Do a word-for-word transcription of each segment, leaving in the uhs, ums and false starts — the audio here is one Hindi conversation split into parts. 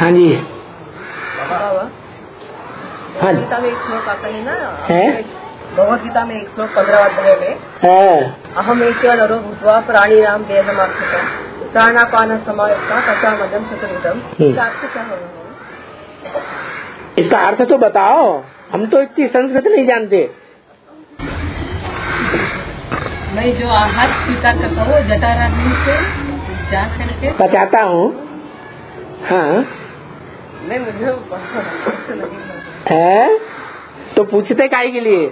हाँ जी। हाँ गीता में एक श्लोक आता है ना, है भगवत गीता में एक श्लोक पंद्रह अध्याय में है अहम एक नरो भूत्वा प्राणी राम वेदमाक्षितम प्राणापान समायुक्ता तथा मदम चतुर्विधम। इसका अर्थ क्या होगा? इसका अर्थ तो बताओ, हम तो इतनी संस्कृत नहीं जानते। मैं जो आहार स्वीकार करता हूँ जटाराग्नि से जा करके पचाता हूँ। हाँ नहीं, मुझे है तो पूछते काहे के लिए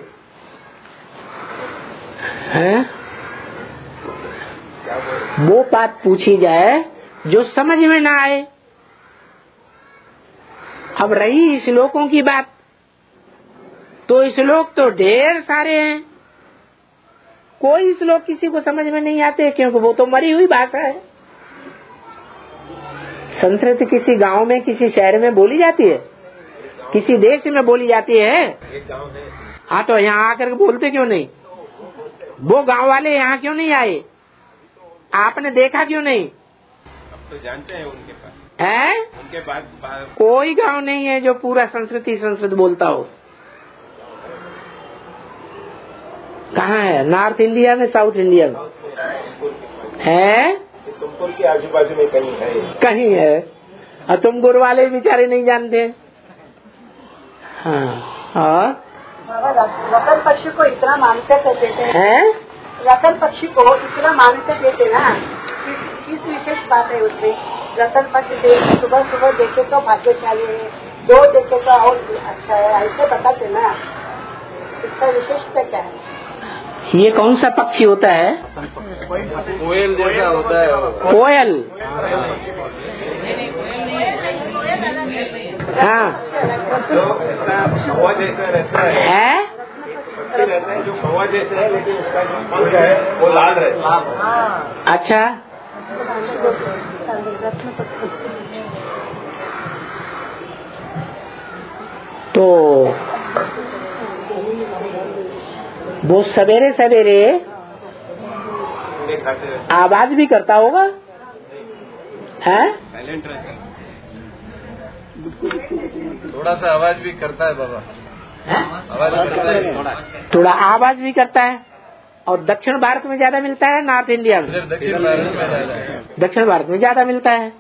है? वो बात पूछी जाए जो समझ में ना आए। अब रही श्लोकों की बात, तो श्लोक तो ढेर सारे हैं, कोई श्लोक किसी को समझ में नहीं आते, क्योंकि वो तो मरी हुई भाषा है। संस्कृत किसी गांव में, किसी शहर में बोली जाती है, किसी देश में बोली जाती है। हाँ तो यहाँ आकर बोलते क्यों नहीं? वो गांव वाले यहाँ क्यों नहीं आए? आपने देखा क्यों नहीं? अब तो जानते हैं उनके पास है उनके बाद, बाद कोई गांव नहीं है जो पूरा संस्कृति संस्कृत बोलता हो। कहाँ है? नॉर्थ इंडिया में, साउथ इंडिया में है? तुमपुर के आजू बाजू में कहीं है कहीं है। और तुम गुरु वाले बेचारे नहीं जानते। हाँ और रतन पक्षी को इतना मान्यता देते हैं? रतन पक्षी को इतना मान्यता देते ना, किस विशेष बात है उसमें? रतन पक्षी देखे, सुबह सुबह देखे तो भाग्यशाली है, दो देखे तो और अच्छा है, ऐसे बताते ना। इसका विशेषता क्या है? ये कौन सा पक्षी होता है? कोयल जैसा होता है। कोयल। हाँ कौवा जैसा रहता है, है? रहता है जो कौवा जैसा है, लेकिन उसका जो पंख है वो लाल रहता है। अच्छा तो वो सवेरे सवेरे आवाज भी करता होगा, है? साइलेंट रहता है, थोड़ा सा आवाज भी करता है बाबा। आवाज करता है थोड़ा थोड़ा आवाज भी करता है। और दक्षिण भारत में ज्यादा मिलता है, नॉर्थ इंडिया में? दक्षिण भारत में ज्यादा है। दक्षिण भारत में ज्यादा मिलता है।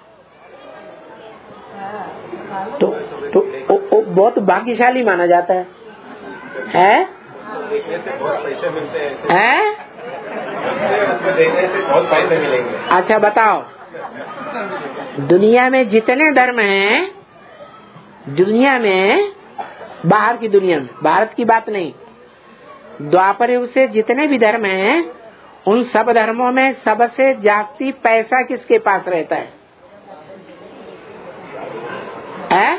तो, तो ओ, ओ, बहुत भाग्यशाली माना जाता है, है? देखने से बहुत पैसे मिलते हैं, है? उसको देखने से बहुत पैसे मिलेंगे। अच्छा बताओ, दुनिया में जितने धर्म हैं, दुनिया में, बाहर की दुनिया में, भारत की बात नहीं, द्वापर युग से जितने भी धर्म हैं, उन सब धर्मों में सबसे जास्ती पैसा किसके पास रहता है? है?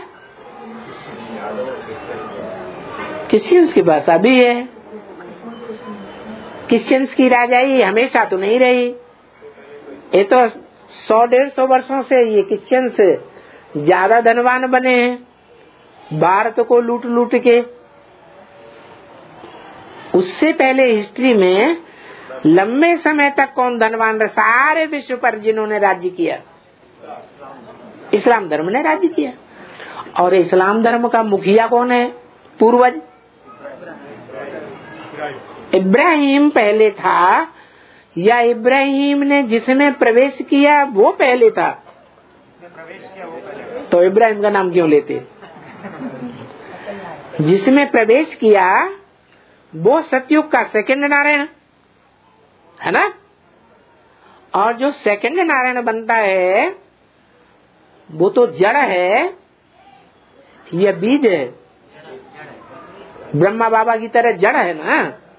क्रिश्चियंस के पास अभी है। क्रिश्चियंस की राजाई हमेशा तो नहीं रही, ये तो सौ डेढ़ सौ वर्षों से ये क्रिश्चियंस ज्यादा धनवान बने हैं भारत को लूट लूट के। उससे पहले हिस्ट्री में लंबे समय तक कौन धनवान रहा? सारे विश्व पर जिन्होंने राज्य किया, इस्लाम धर्म ने राज्य किया। और इस्लाम धर्म का मुखिया कौन है? पूर्वज इब्राहिम पहले था, या इब्राहिम ने जिसमें प्रवेश किया वो पहले था? तो इब्राहिम का नाम क्यों लेते? जिसमें प्रवेश किया वो सतयुग का सेकंड नारायण है ना। और जो सेकंड नारायण बनता है वो तो जड़ है या बीज है? ब्रह्मा बाबा की तरह जड़ है ना।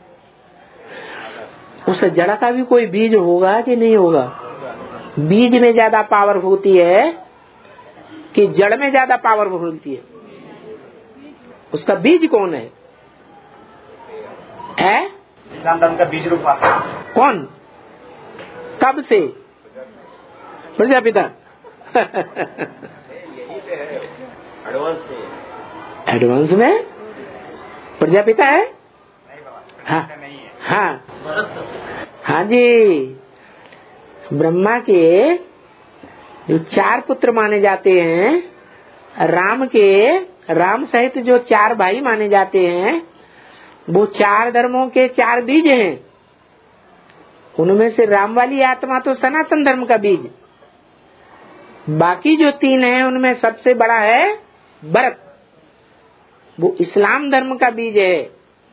उस जड़ का भी कोई बीज होगा कि नहीं होगा? बीज में ज्यादा पावर होती है कि जड़ में ज्यादा पावर होती है? उसका बीज कौन है? है इस्लाम धर्म का बीज रूपा कौन? कब से? प्रजापिता एडवांस में एडवांस में प्रजापिता है। हाँ हाँ हाँ जी, ब्रह्मा के जो चार पुत्र माने जाते हैं राम के, राम सहित जो चार भाई माने जाते हैं, वो चार धर्मों के चार बीज हैं। उनमें से राम वाली आत्मा तो सनातन धर्म का बीज, बाकी जो तीन हैं उनमें सबसे बड़ा है भरत, वो इस्लाम धर्म का बीज है।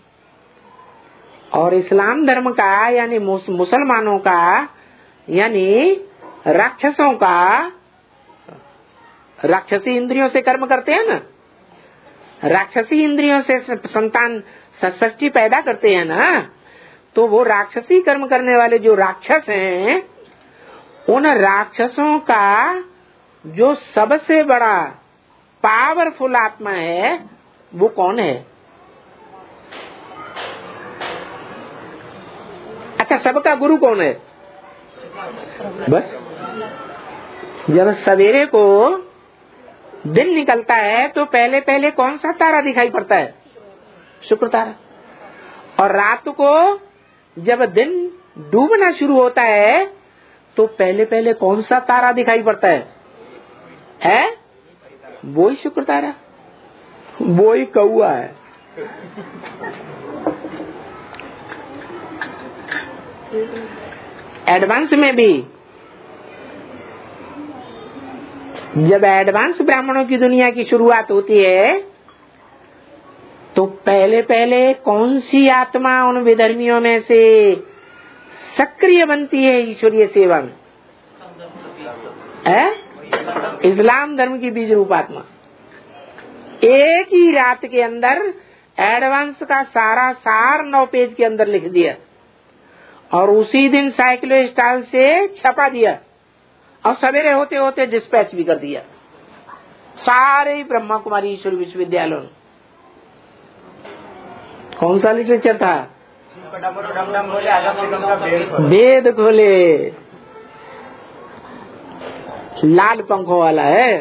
और इस्लाम धर्म का यानी मुसलमानों का, यानी राक्षसों का, राक्षसी इंद्रियों से कर्म करते हैं ना, राक्षसी इंद्रियों से संतान सृष्टि पैदा करते हैं ना, तो वो राक्षसी कर्म करने वाले जो राक्षस हैं, उन राक्षसों का जो सबसे बड़ा पावरफुल आत्मा है वो कौन है? अच्छा, सबका गुरु कौन है? बस जब सवेरे को दिन निकलता है तो पहले पहले कौन सा तारा दिखाई पड़ता है? शुक्र तारा। और रात को जब दिन डूबना शुरू होता है तो पहले पहले कौन सा तारा दिखाई पड़ता है? है वो ही शुक्र तारा, वो ही कौआ है। एडवांस में भी जब एडवांस ब्राह्मणों की दुनिया की शुरुआत होती है तो पहले पहले कौन सी आत्मा उन विधर्मियों में से सक्रिय बनती है ईश्वरीय सेवा में? है इस्लाम धर्म की बीज रूप आत्मा। एक ही रात के अंदर एडवांस का सारा सार नौ पेज के अंदर लिख दिया और उसी दिन साइक्लो स्टाइल से छपा दिया और सवेरे होते होते डिस्पैच भी कर दिया सारे ही ब्रह्मा कुमारी ईश्वर विश्वविद्यालयों में। कौन सा लिटरेचर था? वेद खोले, लाल पंखों वाला है।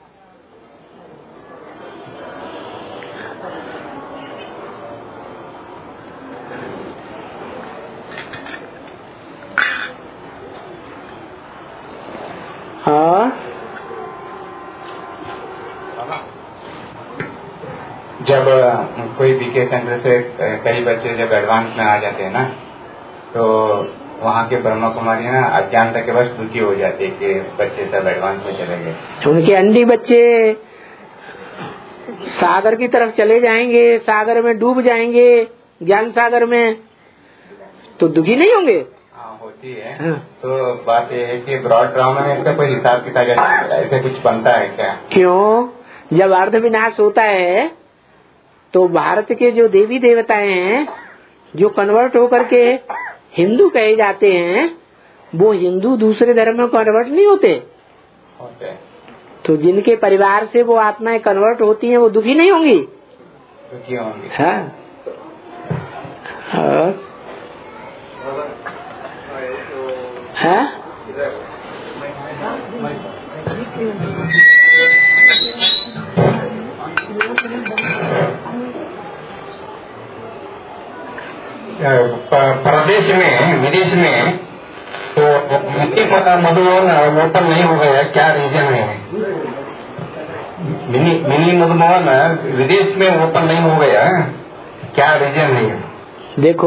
हाँ, जब कोई बीके सेंटर से कई बच्चे जब एडवांस में आ जाते हैं ना, तो वहाँ के ब्रह्मा कुमारी ना अज्ञानता के बस दुखी हो जाती है कि बच्चे सब एडवांस में चले गए। उनके अंडी बच्चे सागर की तरफ चले जाएंगे, सागर में डूब जाएंगे, ज्ञान सागर में, तो दुखी नहीं होंगे? हाँ, होती है। हाँ। तो बात यह है कि ब्रॉड ड्रामा में इसका कोई हिसाब किताब ऐसे कुछ बनता है क्या? क्यों? जब अर्ध विनाश होता है तो भारत के जो देवी देवताएं हैं जो कन्वर्ट होकर के हिंदू कहे जाते हैं, वो हिंदू दूसरे धर्म में कन्वर्ट नहीं होते। होते। तो जिनके परिवार से वो आत्माएं कन्वर्ट होती हैं वो दुखी नहीं होंगी? दुखी होंगी। हाँ। और हाँ? प्रदेश में, विदेश में तो मधुमोहन ओपन नहीं हो गया, क्या रीजन है? मिनी मिनी मधुमोहन विदेश में ओपन नहीं हो गया, क्या रीजन है? देखो,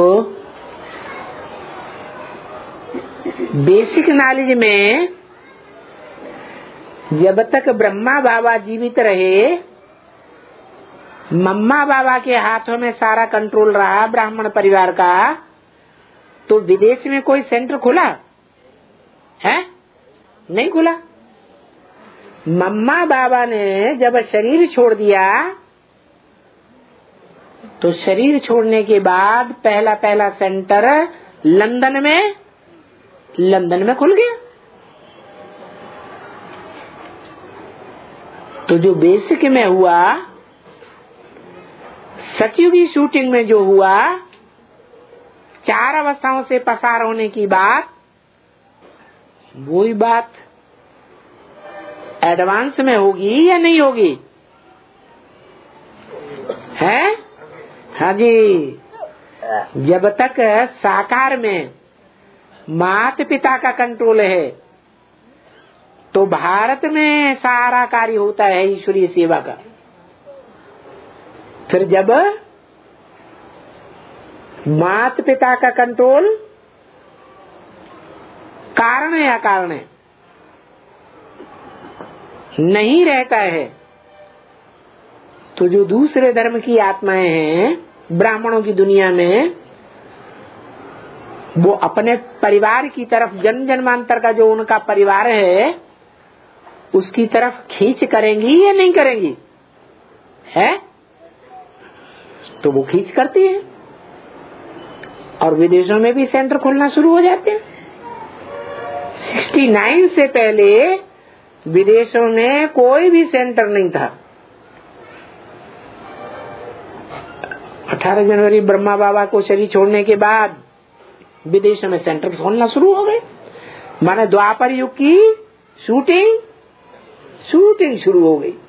बेसिक नॉलेज में जब तक ब्रह्मा बाबा जीवित रहे, मम्मा बाबा के हाथों में सारा कंट्रोल रहा ब्राह्मण परिवार का, तो विदेश में कोई सेंटर खुला है? नहीं खुला। मम्मा बाबा ने जब शरीर छोड़ दिया तो शरीर छोड़ने के बाद पहला पहला सेंटर लंदन में लंदन में खुल गया। तो जो बेसिक में हुआ, सतयुगी शूटिंग में जो हुआ, चार अवस्थाओं से पसार होने की बात, वही बात एडवांस में होगी या नहीं होगी? है? हाँ जी। जब तक साकार में माता पिता का कंट्रोल है तो भारत में सारा कार्य होता है ईश्वरीय सेवा का। फिर जब माता पिता का कंट्रोल कारण या अकारण है नहीं रहता है, तो जो दूसरे धर्म की आत्माएं हैं ब्राह्मणों की दुनिया में, वो अपने परिवार की तरफ, जन्म जन्मांतर का जो उनका परिवार है उसकी तरफ खींच करेंगी या नहीं करेंगी? है तो वो खींच करती है। और विदेशों में भी सेंटर खुलना शुरू हो जाते हैं। उनहत्तर से पहले विदेशों में कोई भी सेंटर नहीं था। अठारह जनवरी ब्रह्मा बाबा को शरीर छोड़ने के बाद विदेशों में सेंटर खोलना शुरू हो गए। माने द्वापर युग की शूटिंग शूटिंग शुरू हो गई।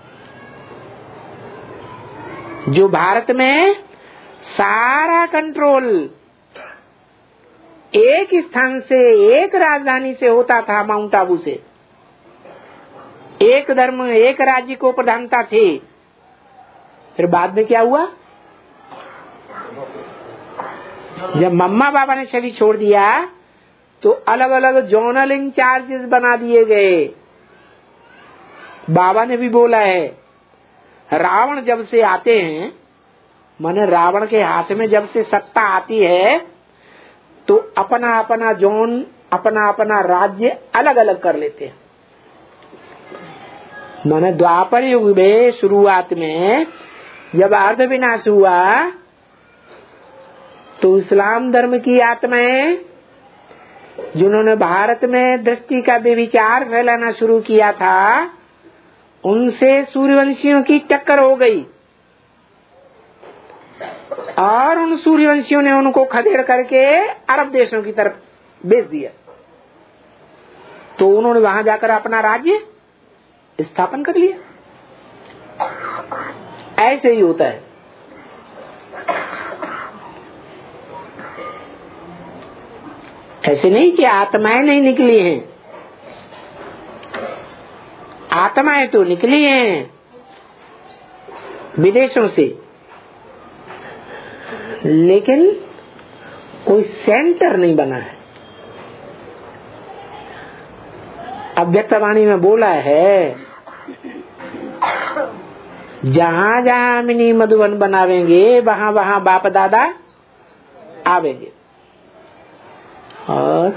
जो भारत में सारा कंट्रोल एक स्थान से, एक राजधानी से होता था, माउंट आबू से, एक धर्म एक राज्य को प्रधानता थी। फिर बाद में क्या हुआ? जब मम्मा बाबा ने शरीर छोड़ दिया तो अलग अलग जोनल इंचार्जेस बना दिए गए। बाबा ने भी बोला है, रावण जब से आते हैं, माने रावण के हाथ में जब से सत्ता आती है तो अपना अपना जोन, अपना अपना राज्य अलग अलग कर लेते हैं। माने द्वापर युग में शुरुआत में जब अर्ध विनाश हुआ तो इस्लाम धर्म की आत्माएं जिन्होंने भारत में दृष्टि का बेविचार फैलाना शुरू किया था, उनसे सूर्यवंशियों की टक्कर हो गई और उन सूर्यवंशियों ने उनको खदेड़ करके अरब देशों की तरफ भेज दिया। तो उन्होंने वहां जाकर अपना राज्य स्थापन कर लिया। ऐसे ही होता है। ऐसे नहीं कि आत्माएं नहीं निकली हैं, आत्माएं तो निकली हैं विदेशों से, लेकिन कोई सेंटर नहीं बना है। अव्यक्तवाणी में बोला है, जहां जहां मिनी मधुबन बनावेंगे वहां वहां बाप दादा आवेंगे। और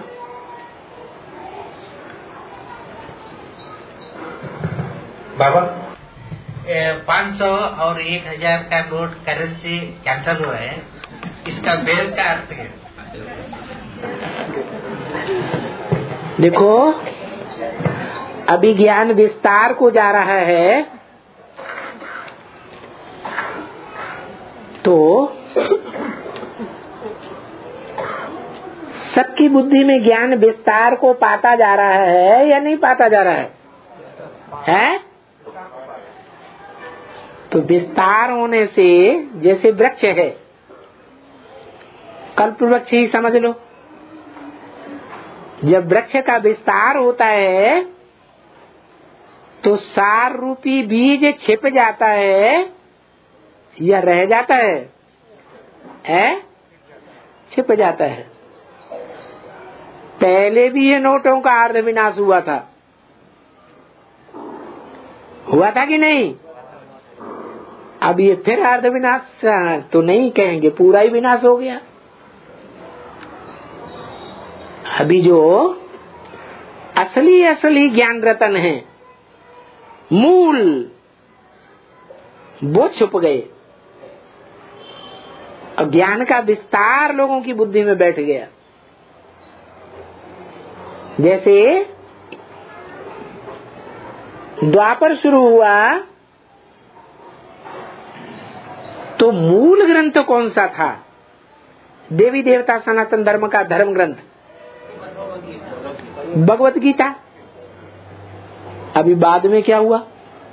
बाबा पाँच सौ और एक हजार का नोट करेंसी कैंसल हुआ है, इसका बेल का अर्थ है? देखो, अभी ज्ञान विस्तार को जा रहा है, तो सबकी बुद्धि में ज्ञान विस्तार को पाता जा रहा है या नहीं पाता जा रहा है? है? तो विस्तार होने से, जैसे वृक्ष है, कल्प वृक्ष ही समझ लो, जब वृक्ष का विस्तार होता है तो सार रूपी बीज छिप जाता है या रह जाता है? है? छिप जाता है। पहले भी ये नोटों का अर्ध विनाश हुआ था, हुआ था कि नहीं? अब ये फिर अर्ध विनाश तो नहीं कहेंगे, पूरा ही विनाश हो गया। अभी जो असली असली ज्ञान रतन है, मूल, वो छुप गए और ज्ञान का विस्तार लोगों की बुद्धि में बैठ गया। जैसे द्वापर शुरू हुआ तो मूल ग्रंथ कौन सा था? देवी देवता सनातन धर्म का धर्म ग्रंथ भगवत गीता। अभी बाद में क्या हुआ?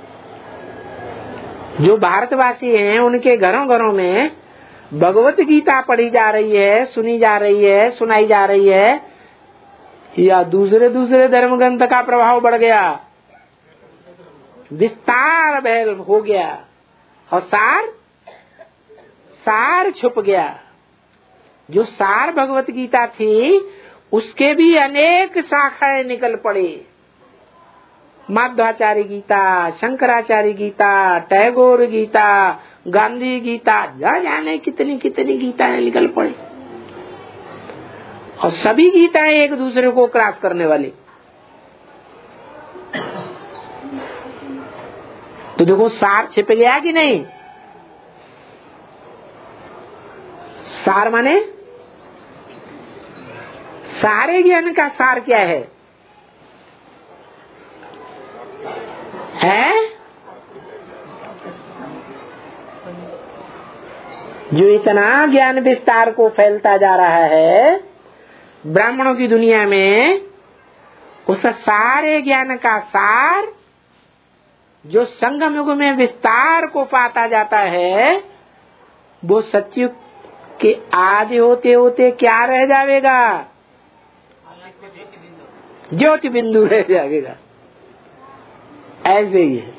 जो भारतवासी हैं उनके घरों घरों में भगवत गीता पढ़ी जा रही है, सुनी जा रही है, सुनाई जा रही है, या दूसरे दूसरे धर्म ग्रंथ का प्रभाव बढ़ गया, विस्तार भैल हो गया और सार सार छुप गया। जो सार भगवत गीता थी उसके भी अनेक शाखाएं निकल पड़े। माध्वाचार्य गीता, शंकराचार्य गीता, टैगोर गीता, गांधी गीता, न जाने कितनी कितनी गीताएं निकल पड़ी और सभी गीताएं एक दूसरे को क्रॉस करने वाली। तो देखो सार छिप गया कि नहीं। सार माने सारे ज्ञान का सार क्या है? है जो इतना ज्ञान विस्तार को फैलता जा रहा है ब्राह्मणों की दुनिया में, उस सारे ज्ञान का सार जो संगम युग में विस्तार को पाता जाता है, वो सतयुग के आदि होते होते क्या रह जाएगा? ज्योति बिंदु रह जाएगा। ऐसे ही है,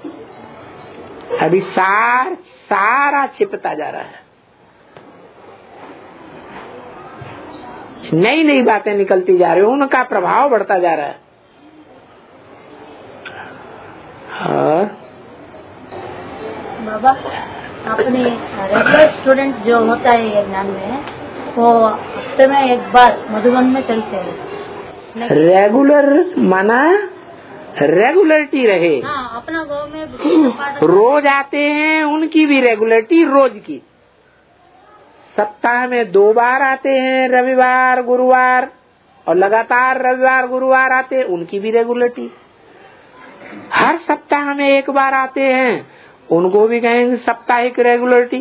अभी सार सारा छिपता जा रहा है, नई नई बातें निकलती जा रही है, उनका प्रभाव बढ़ता जा रहा है। और बाबा अपने रेगुलर स्टूडेंट जो होता है ये ज्ञान में, वो हफ्ते में एक बार मधुबन में चलते हैं। रेगुलर माना रेगुलरिटी रहे। हाँ, अपना गाँव में रोज आते हैं, उनकी भी रेगुलरिटी रोज की। सप्ताह में दो बार आते हैं, रविवार गुरुवार, और लगातार रविवार गुरुवार आते हैं, उनकी भी रेगुलरिटी। हर सप्ताह में एक बार आते हैं, उनको भी कहेंगे साप्ताहिक रेगुलरिटी।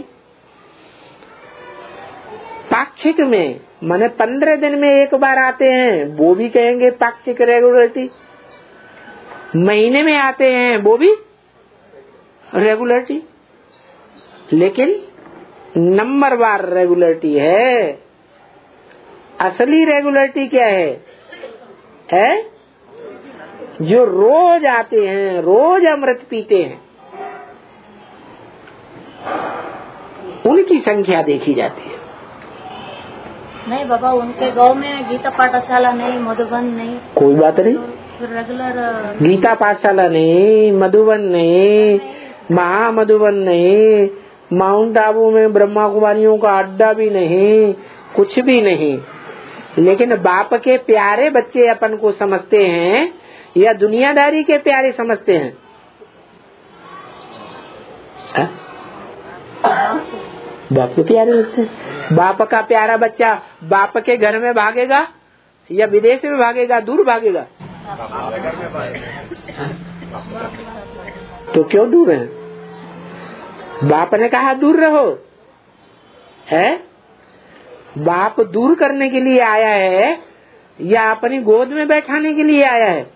पाक्षिक में माने पंद्रह दिन में एक बार आते हैं, वो भी कहेंगे पाक्षिक रेगुलरिटी। महीने में आते हैं, वो भी रेगुलरिटी। लेकिन नंबरवार रेगुलरिटी है। असली रेगुलरिटी क्या है? है जो रोज आते हैं, रोज अमृत पीते हैं, उनकी संख्या देखी जाती है। नहीं बाबा, उनके गांव में गीता पाठशाला नहीं, मधुबन नहीं। कोई बात नहीं, तो रेगुलर गीता पाठशाला नहीं, मधुबन नहीं, महामधुबन नहीं, माउंट आबू में ब्रह्मा कुमारियों का अड्डा भी नहीं, कुछ भी नहीं। लेकिन बाप के प्यारे बच्चे अपन को समझते हैं या दुनियादारी के प्यारे समझते हैं? है? बाप के प्यारे लगते हैं। बाप का प्यारा बच्चा बाप के घर में भागेगा या विदेश में भागेगा, दूर भागेगा? तो क्यों दूर है? बाप ने कहा दूर रहो, है? बाप दूर करने के लिए आया है या अपनी गोद में बैठाने के लिए आया है?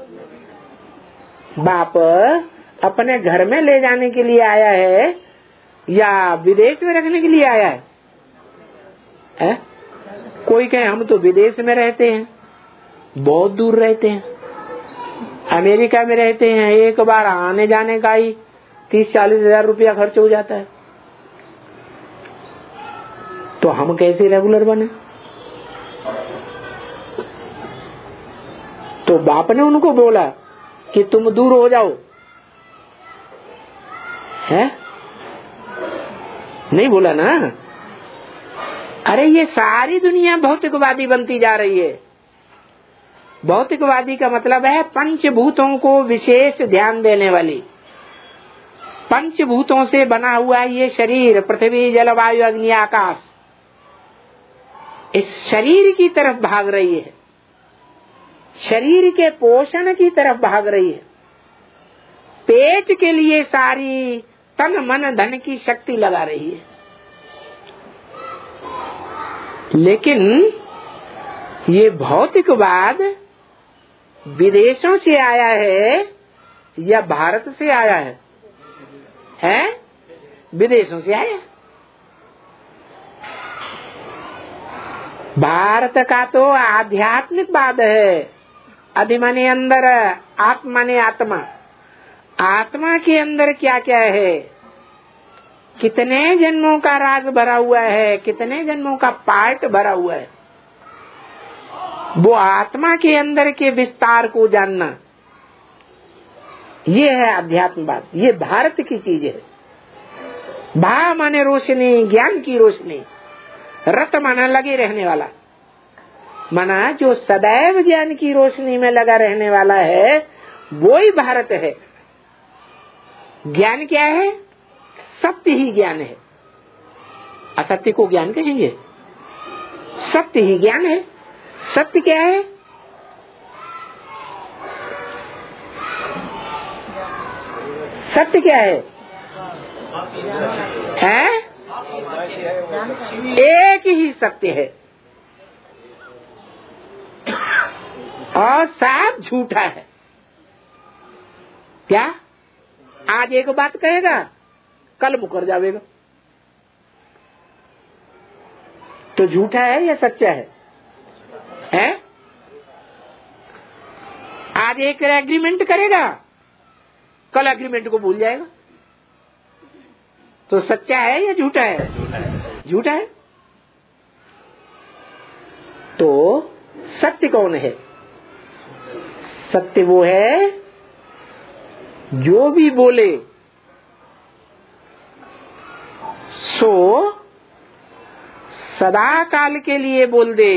बाप अपने घर में ले जाने के लिए आया है या विदेश में रखने के लिए आया है? है? कोई कहे हम तो विदेश में रहते हैं, बहुत दूर रहते हैं, अमेरिका में रहते हैं, एक बार आने जाने का ही तीस चालीस हजार रुपया खर्च हो जाता है। तो हम कैसे रेगुलर बने? तो बाप ने उनको बोला कि तुम दूर हो जाओ, है? नहीं बोला ना। अरे ये सारी दुनिया भौतिकवादी बनती जा रही है। भौतिकवादी का मतलब है पंचभूतों को विशेष ध्यान देने वाली। पंचभूतों से बना हुआ ये शरीर, पृथ्वी जल वायु अग्नि आकाश, इस शरीर की तरफ भाग रही है, शरीर के पोषण की तरफ भाग रही है। पेट के लिए सारी तन मन धन की शक्ति लगा रही है। लेकिन ये भौतिकवाद विदेशों से आया है या भारत से आया है? है? विदेशों से आया। भारत का तो आध्यात्मिकवाद है। अधि माने अंदर, आत्मा माने आत्मा। आत्मा के अंदर क्या क्या है, कितने जन्मों का राज भरा हुआ है, कितने जन्मों का पार्ट भरा हुआ है, वो आत्मा के अंदर के विस्तार को जानना, ये है अध्यात्मवाद। ये भारत की चीज है। भा माने रोशनी, ज्ञान की रोशनी। रत माना लगे रहने वाला, माना जो सदैव ज्ञान की रोशनी में लगा रहने वाला है, वो ही भारत है। ज्ञान क्या है? सत्य ही ज्ञान है। असत्य को ज्ञान कहेंगे? सत्य ही ज्ञान है। सत्य क्या है? सत्य क्या है? है एक ही सत्य है और सब झूठा है। क्या? आज एक बात कहेगा, कल मुकर जाएगा। तो झूठा है या सच्चा है? है? आज एक एग्रीमेंट करेगा, कल एग्रीमेंट को भूल जाएगा। तो सच्चा है या झूठा है? झूठा है। तो सत्य कौन है? सत्य वो है जो भी बोले सो सदा काल के लिए बोल दे।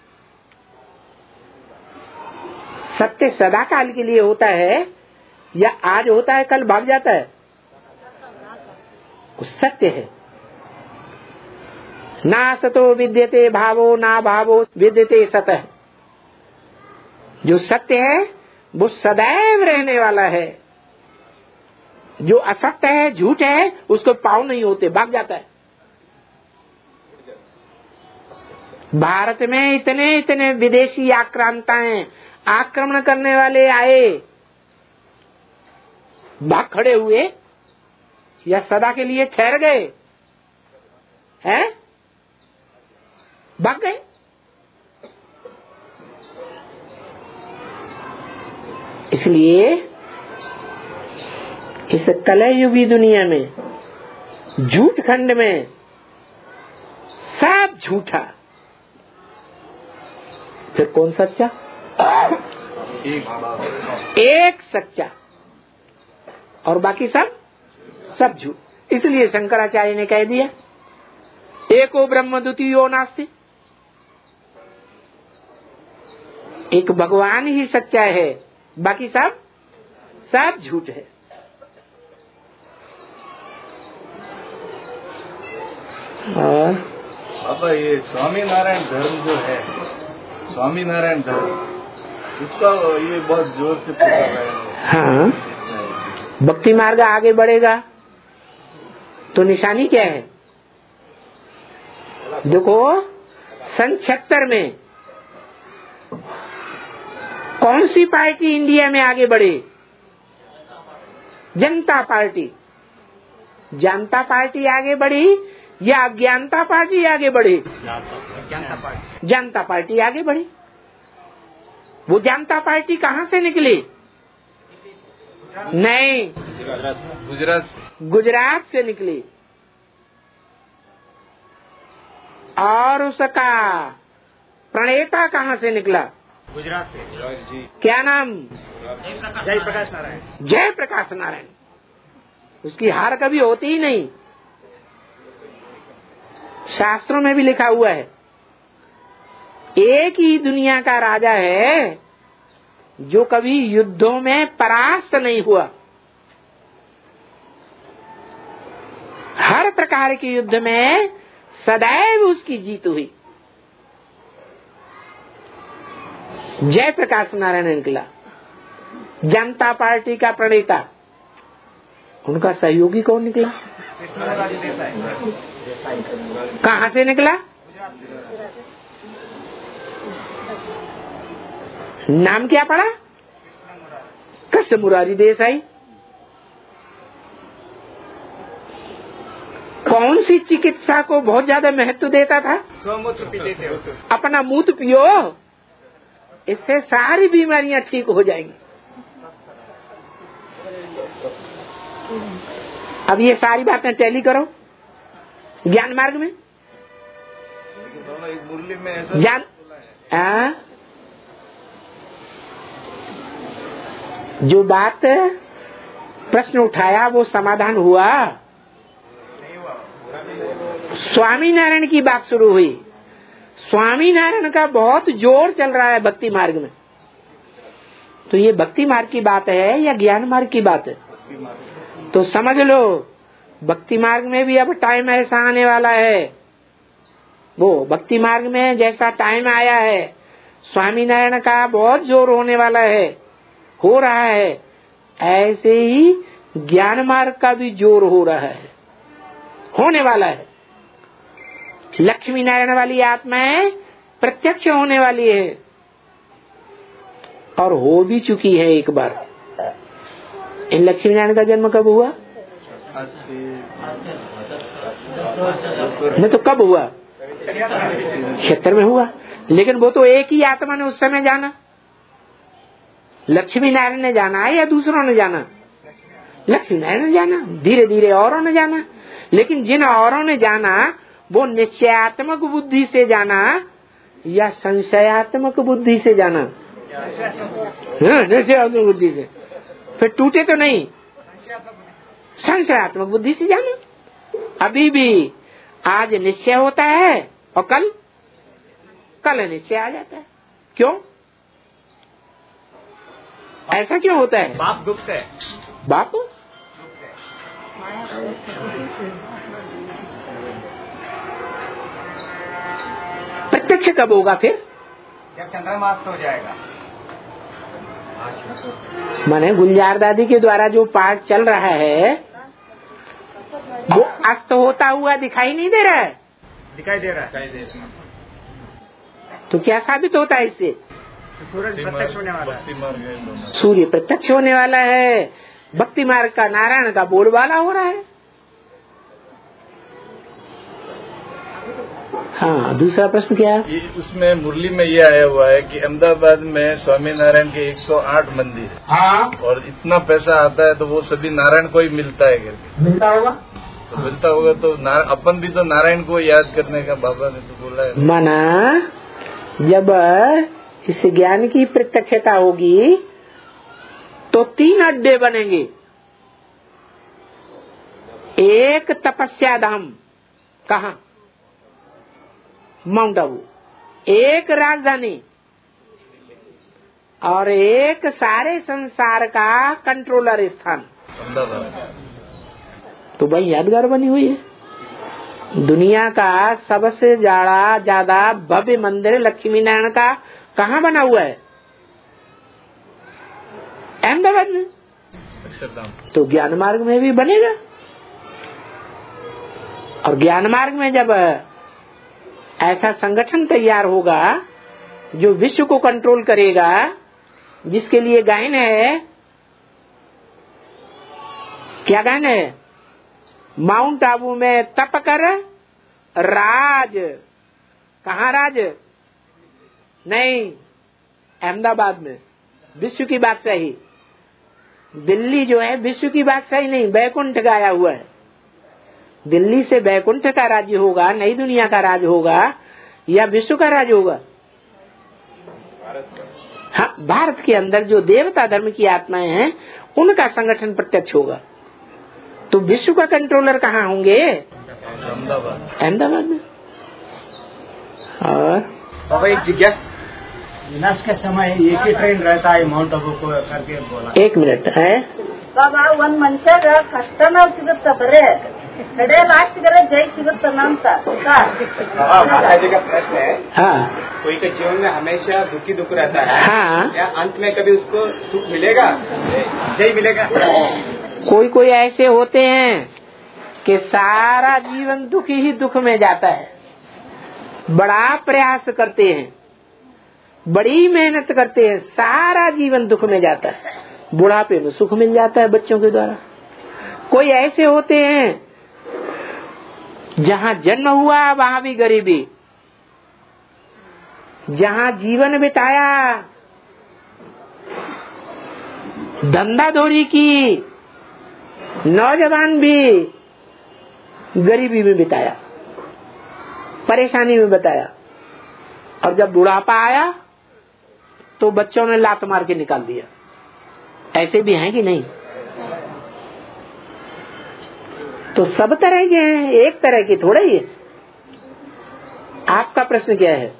सत्य सदा काल के लिए होता है या आज होता है कल भाग जाता है? वो सत्य है। ना सतो विद्यते भावो, ना भावो विद्यते सतः। जो सत्य है वो सदैव रहने वाला है। जो असत्य है, झूठ है, उसको पाँव नहीं होते, भाग जाता है। भारत में इतने इतने विदेशी आक्रांताएं, आक्रमण करने वाले आए, भाग खड़े हुए या सदा के लिए ठहर गए? हैं? भाग गए। इसलिए इस कलयुगी दुनिया में, झूठ खंड में सब झूठा, फिर कौन सच्चा? एक सच्चा और बाकी सब सब झूठ। इसलिए शंकराचार्य ने कह दिया एको ब्रह्म द्वितीयो नास्ति। एक भगवान ही सच्चा है, बाकी सब सब झूठ है। और अब ये स्वामीनारायण धर्म जो है, स्वामीनारायण धर्म, उसका ये बहुत जोर से प्रचार है। हाँ, भक्ति मार्ग आगे बढ़ेगा तो निशानी क्या है? देखो, सन छिहत्तर में कौन सी पार्टी इंडिया में आगे बढ़ी? जनता पार्टी। जनता पार्टी आगे बढ़ी या अज्ञानता पार्टी आगे बढ़ी? जनता पार्टी आगे बढ़ी। वो जनता पार्टी कहाँ से निकली? नहीं, गुजरात से गुजरात से निकली। और उसका प्रणेता कहाँ से निकला? गुजरात से। क्या नाम? जय प्रकाश नारायण। जय प्रकाश नारायण। उसकी हार कभी होती ही नहीं। शास्त्रों में भी लिखा हुआ है, एक ही दुनिया का राजा है जो कभी युद्धों में परास्त नहीं हुआ। हर प्रकार के युद्ध में सदैव उसकी जीत हुई। जय प्रकाश नारायण निकला, जनता पार्टी का प्रणेता। उनका सहयोगी कौन निकला? कहाँ से निकला? नाम क्या पड़ा? कृष्ण मुरारी देसाई। कौन सी चिकित्सा को बहुत ज्यादा महत्व देता था? स्वमूत्र पीते थे। अपना मूत्र पियो, इससे सारी बीमारियां ठीक हो जाएंगी। अब ये सारी बातें टैली करो ज्ञान मार्ग में। मुरली में ऐसा ज्ञान आ? जो बात प्रश्न उठाया वो समाधान हुआ। स्वामी नारायण की बात शुरू हुई। स्वामी नारायण का बहुत जोर चल रहा है भक्ति मार्ग में। तो ये भक्ति मार्ग की बात है या ज्ञान मार्ग की बात है? तो समझ लो भक्ति मार्ग में भी अब टाइम ऐसा आने वाला है। वो भक्ति मार्ग में जैसा टाइम आया है, स्वामी नारायण का बहुत जोर होने वाला है, हो रहा है, ऐसे ही ज्ञान मार्ग का भी जोर हो रहा है, होने वाला है। लक्ष्मी नारायण वाली आत्माएं प्रत्यक्ष होने वाली है और हो भी चुकी है एक बार। इन लक्ष्मी नारायण का जन्म कब हुआ? नहीं तो कब हुआ? छिहत्तर में हुआ। लेकिन वो तो एक ही आत्मा ने उस समय जाना। लक्ष्मी नारायण ने जाना है या दूसरों ने जाना? लक्ष्मी नारायण ने जाना, धीरे धीरे औरों ने जाना। लेकिन जिन औरों ने जाना वो निश्चयात्मक बुद्धि से जाना या संशयात्मक बुद्धि से जाना? हाँ, निश्चयात्मक बुद्धि से। फिर टूटे तो नहीं, संशयात्मक बुद्धि से जाना। अभी भी आज निश्चय होता है और कल कल निश्चय आ जाता है। क्यों? ऐसा क्यों होता है? बाप गुप्त है। बाप प्रत्यक्ष कब होगा? फिर जब चंद्रमास हो जाएगा। माने गुलजार दादी के द्वारा जो पाठ चल रहा है वो अस्त होता हुआ दिखाई नहीं दे रहा है? दिखाई दे रहा है। तो क्या साबित होता है इससे? सूरज प्रत्यक्ष होने वाला है। सूर्य प्रत्यक्ष होने वाला है। भक्ति मार्ग का नारायण का बोलबाला हो रहा है। हाँ, दूसरा प्रश्न क्या है? ये उसमें मुरली में ये आया हुआ है कि अहमदाबाद में स्वामी नारायण के एक सौ आठ मंदिर है। हाँ, और इतना पैसा आता है तो वो सभी नारायण को ही मिलता है करके। मिलता होगा तो मिलता होगा तो अपन भी तो नारायण को याद करने का बाबा ने तो बोला है। माना जब इस ज्ञान की प्रत्यक्षता होगी तो तीन अड्डे बनेंगे। एक तपस्या धाम, कहाँ? माउंट आबू। एक राजधानी और एक सारे संसार का कंट्रोलर स्थान। तो भाई यादगार बनी हुई है। दुनिया का सबसे ज्यादा ज्यादा भव्य मंदिर लक्ष्मी नारायण का कहाँ बना हुआ है? अहमदाबाद में। तो ज्ञान मार्ग में भी बनेगा। और ज्ञान मार्ग में जब ऐसा संगठन तैयार होगा जो विश्व को कंट्रोल करेगा, जिसके लिए गायन है, क्या गायन है? माउंट आबू में तप कर राज। कहाँ राज? नहीं, अहमदाबाद में। विश्व की बादशाही। दिल्ली जो है विश्व की बादशाही नहीं, बैकुंठ गाया हुआ है। दिल्ली से बैकुंठ का राज्य होगा, नई दुनिया का राज होगा या विश्व का राज होगा? हाँ, भारत के अंदर जो देवता धर्म की आत्माएं हैं उनका संगठन प्रत्यक्ष होगा। तो विश्व का कंट्रोलर कहाँ होंगे? अहमदाबाद। अहमदाबाद में। और बाबा एक जिज्ञासा, विनाश के समय एक ही ट्रेन रहता है माउंट आबू को करके बोला। एक मिनट है बाबा, ಒಂದ್ ಮನುಷ್ಯಗ ಕಷ್ಟನ ಸಿಗುತ್ತ ಬರೇ ಕಡೆ ಲಾಸ್ಟ್ ಗರೆ ಜೈ ಸಿಗುತ್ತನ ಅಂತ माता जी का प्रश्न है। हाँ कोई के जीवन में हमेशा दुखी दुख रहता है, हाँ। या अंत में कभी उसको सुख मिलेगा, जय मिलेगा? कोई कोई ऐसे होते हैं कि सारा जीवन दुख ही दुख में जाता है, बड़ा प्रयास करते हैं, बड़ी मेहनत करते हैं, सारा जीवन दुख में जाता है, बुढ़ापे में सुख मिल जाता है बच्चों के द्वारा। कोई ऐसे होते हैं जहाँ जन्म हुआ वहाँ भी गरीबी, जहाँ जीवन बिताया, धंधा दौरी की, नौजवान भी गरीबी में बिताया, परेशानी में बिताया, और जब बुढ़ापा आया तो बच्चों ने लात मार के निकाल दिया। ऐसे भी हैं कि नहीं? तो सब तरह के हैं, एक तरह की थोड़ा ही है। आपका प्रश्न क्या है?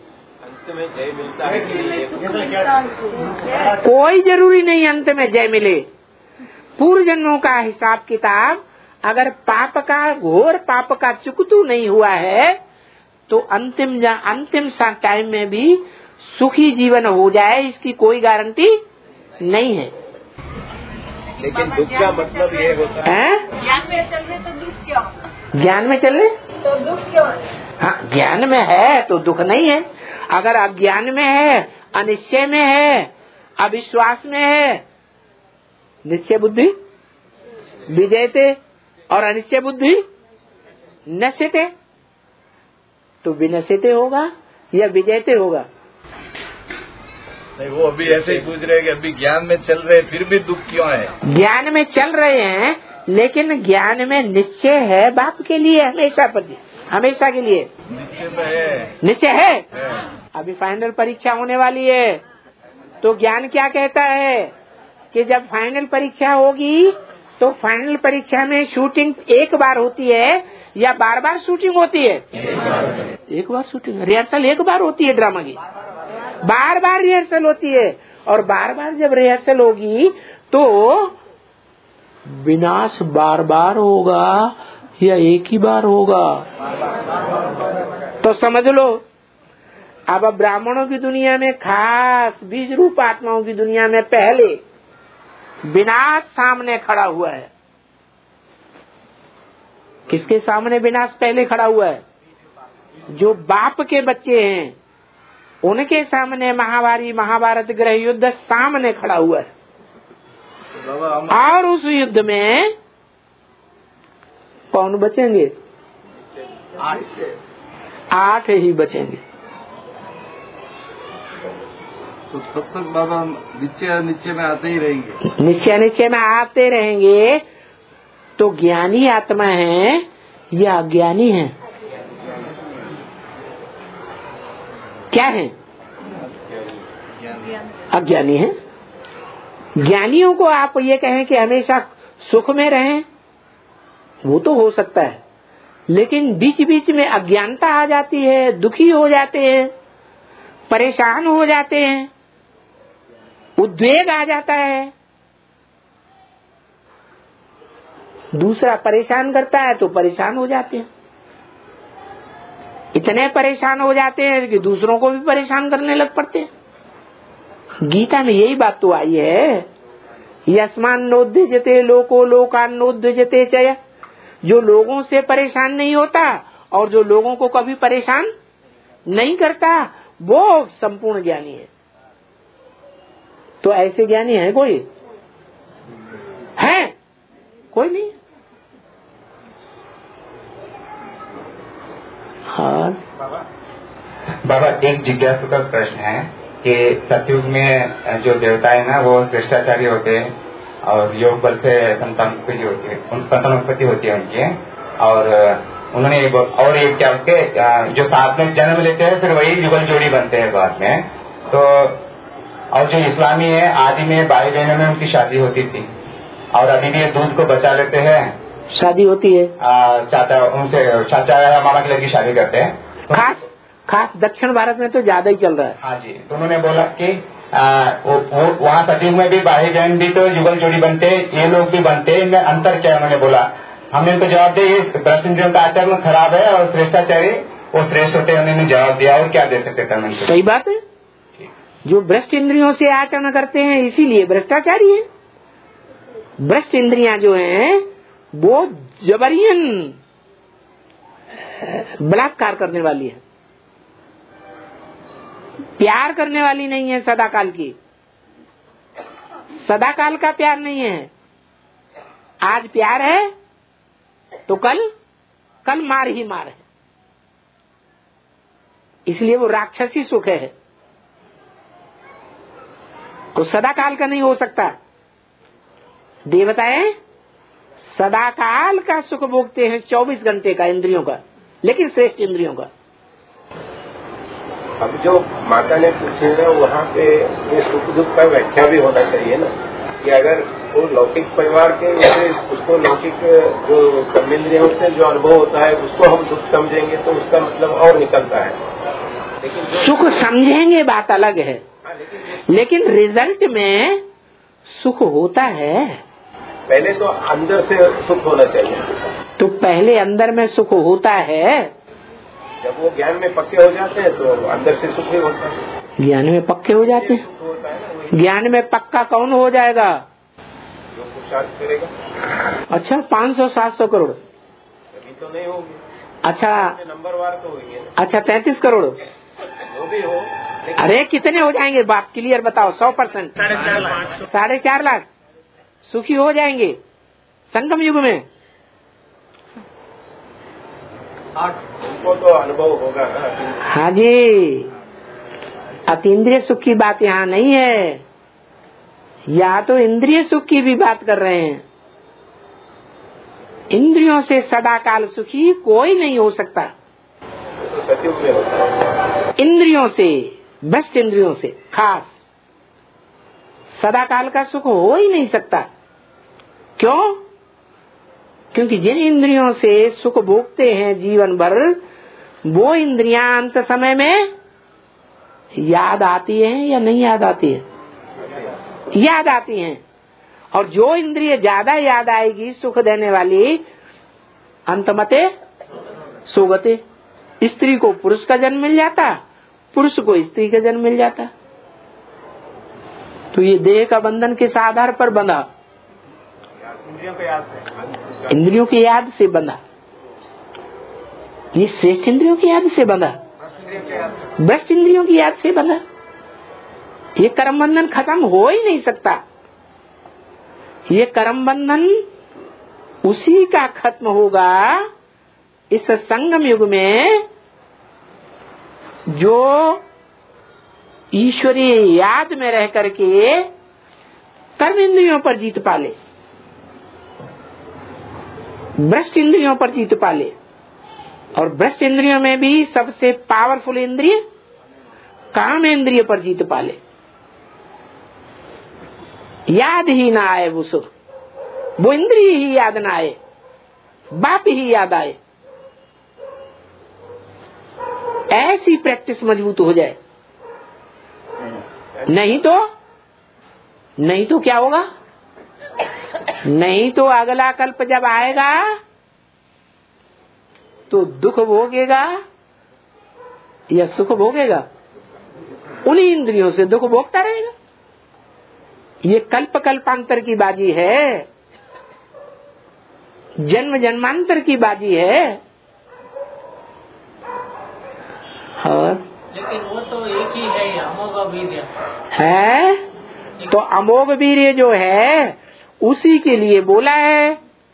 कोई जरूरी नहीं अंत में जय मिले। पूर्व जन्मों का हिसाब किताब अगर पाप का, घोर पाप का चुकतू नहीं हुआ है तो अंतिम अंतिम सा टाइम में भी सुखी जीवन हो जाए, इसकी कोई गारंटी नहीं है। लेकिन दुख का मतलब ये होता है, ज्ञान में चल रहे तो दुख क्यों? ज्ञान में चल रहे तो दुख क्यों? हाँ, ज्ञान में है तो दुख नहीं है। अगर अज्ञान में है, अनिश्चय में है, अविश्वास में है, निश्चय बुद्धि विजयते और अनिश्चय बुद्धि नश्यते, तो विनश्यते होगा या विजयते होगा? नहीं, वो अभी ऐसे ही पूछ रहे हैं कि अभी ज्ञान में चल रहे फिर भी दुख क्यों है? ज्ञान में चल रहे हैं लेकिन ज्ञान में निश्चय है बाप के लिए, हमेशा पर, हमेशा के लिए निश्चय में है, निश्चय है, है। अभी फाइनल परीक्षा होने वाली है तो ज्ञान क्या कहता है कि जब फाइनल परीक्षा होगी तो फाइनल परीक्षा में शूटिंग एक बार होती है या बार बार शूटिंग होती है? एक बार शूटिंग, रिहर्सल एक बार होती है ड्रामा की, बार बार रिहर्सल होती है। और बार बार जब रिहर्सल होगी तो विनाश बार बार होगा या एक ही बार होगा? तो समझ लो, अब ब्राह्मणों की दुनिया में, खास बीज रूप आत्माओं की दुनिया में पहले विनाश सामने खड़ा हुआ है। किसके सामने विनाश पहले खड़ा हुआ है? जो बाप के बच्चे हैं उनके सामने महाभारी महाभारत ग्रह युद्ध सामने खड़ा हुआ है। और उस युद्ध में कौन बचेंगे? आठ ही बचेंगे। तो तब तक बाबा निश्चय निश्चय में आते ही रहेंगे, निश्चय निश्चय में आते रहेंगे। तो ज्ञानी आत्मा है या अज्ञानी है? क्या है? अज्ञानी है। ज्ञानियों को आप ये कहें कि हमेशा सुख में रहें, वो तो हो सकता है, लेकिन बीच बीच में अज्ञानता आ जाती है, दुखी हो जाते हैं, परेशान हो जाते हैं, उद्वेग आ जाता है, दूसरा परेशान करता है तो परेशान हो जाते हैं। इतने परेशान हो जाते हैं कि दूसरों को भी परेशान करने लग पड़ते हैं। गीता में यही बात तो आई है, यस्मान नोद्यजते लोको लोकान नोद्यजते चय। जो लोगों से परेशान नहीं होता और जो लोगों को कभी परेशान नहीं करता वो संपूर्ण ज्ञानी है। तो ऐसे ज्ञानी है कोई? है कोई नहीं। हाँ बाबा, एक जिज्ञासु का प्रश्न है कि सतयुग में जो देवता है ना वो भ्रष्टाचारी होते हैं और योग बल से संतान उत्पत्ति होती है, संतान उत्पत्ति होती है उनकी, और उन्होंने और एक क्या उसके जो साथ में जन्म लेते हैं फिर वही युगल जोड़ी बनते हैं बाद में। तो और जो इस्लामी है आदि में भाई बहनों में उनकी शादी होती थी और अभी भी दूध को बचा लेते हैं, शादी होती है, चाचा उनसे चाचा या मामा की लड़की शादी करते हैं। तो खास खास दक्षिण भारत में तो ज्यादा ही चल रहा है। हाँ जी, तो उन्होंने बोला कि आ, वो, वो वहाँ सतयुग में भी भाई बहन भी तो युगल जोड़ी बनते, ये लोग भी बनते, इनमें अंतर क्या है? उन्होंने बोला, हमने उनको जवाब दिया ये भ्रष्ट इंद्रियों का आचरण खराब है और श्रेष्ठाचारी वो श्रेष्ठ होते हैं। उन्होंने जवाब दिया, और क्या दे सकते थे? सही बात है, जो भ्रष्ट इंद्रियों से आचरण करते हैं इसीलिए भ्रष्टाचारी है। भ्रष्ट इंद्रियां जो हैं वो जबरियन बलात्कार करने वाली है, प्यार करने वाली नहीं है। सदाकाल की, सदाकाल का प्यार नहीं है। आज प्यार है तो कल कल मार ही मार है, इसलिए वो राक्षसी सुख है, वो सदा काल का नहीं हो सकता। देवताएं सदा काल का सुख भोगते हैं, चौबीस घंटे का इंद्रियों का, लेकिन श्रेष्ठ इंद्रियों का। अब जो माता ने पूछे ना, वहाँ पे ये सुख दुख का व्याख्या भी होना चाहिए ना, कि अगर वो लौकिक परिवार के उसको लौकिक जो कर्मेंद्रियों से जो अनुभव होता है उसको हम दुख समझेंगे तो उसका मतलब और निकलता है। लेकिन सुख समझेंगे बात अलग है, लेकिन, लेकिन रिजल्ट में सुख होता है। पहले तो अंदर से सुख होना चाहिए। तो पहले अंदर में सुख होता है, जब वो ज्ञान में पक्के हो जाते हैं तो अंदर से सुख ही होता है। ज्ञान में पक्के हो जाते हैं। ज्ञान में पक्का कौन हो जाएगा? जो पुरुषार्थ करेगा। अच्छा, पाँच सौ सात सौ करोड़ अभी तो नहीं होगी। अच्छा, नंबर वार तो हुई है। अच्छा, तैतीस करोड़ वो भी हो। अरे कितने हो जाएंगे बाप, क्लियर बताओ। सौ परसेंट साढ़े चार लाख साढ़े चार लाख सुखी हो जाएंगे संगम युग में। उनको तो अनुभव होगा ना। हाँ जी, अतीन्द्रिय सुख की बात यहाँ नहीं है, या तो इंद्रिय सुख की भी बात कर रहे हैं। इंद्रियों से सदा काल सुखी कोई नहीं हो सकता। तो सतयुग में होता है। इंद्रियों से, बेस्ट इंद्रियों से खास सदा काल का सुख हो ही नहीं सकता। क्यों? क्योंकि जिन इंद्रियों से सुख भोगते हैं जीवन भर, वो इंद्रियां अंत समय में याद आती हैं या नहीं याद आती है? याद आती हैं। और जो इंद्रिय ज्यादा याद आएगी सुख देने वाली, अंतमते सुगते। स्त्री को पुरुष का जन्म मिल जाता, पुरुष को स्त्री का जन्म मिल जाता। तो ये देह का बंधन किस आधार पर बंधा? इंद्रियों के याद से। इंद्रियों की याद से बंधा। ये श्रेष्ठ इंद्रियों की याद से बंधा, भ्रष्ट इंद्रियों की याद से बंधा। ये कर्म बंधन खत्म हो ही नहीं सकता। ये कर्म बंधन उसी का खत्म होगा इस संगम युग में जो ईश्वरीय याद में रह करके कर्म इंद्रियों पर जीत पाले, भ्रष्ट इंद्रियों पर जीत पाले। और भ्रष्ट इंद्रियों में भी सबसे पावरफुल इंद्रिय काम इंद्रिय पर जीत पाले। याद ही ना आए वो सुख, वो इंद्रिय ही याद ना आए, बाप ही याद आए। ऐसी प्रैक्टिस मजबूत हो जाए। नहीं तो नहीं तो क्या होगा? नहीं तो अगला कल्प जब आएगा तो दुख भोगेगा या सुख भोगेगा? उन्हीं इंद्रियों से दुख भोगता रहेगा। ये कल्प कल्पांतर की बाजी है, जन्म जन्मांतर की बाजी है। और लेकिन वो तो एक ही है, अमोघ वीर्य है। तो अमोघ वीर्य जो है उसी के लिए बोला है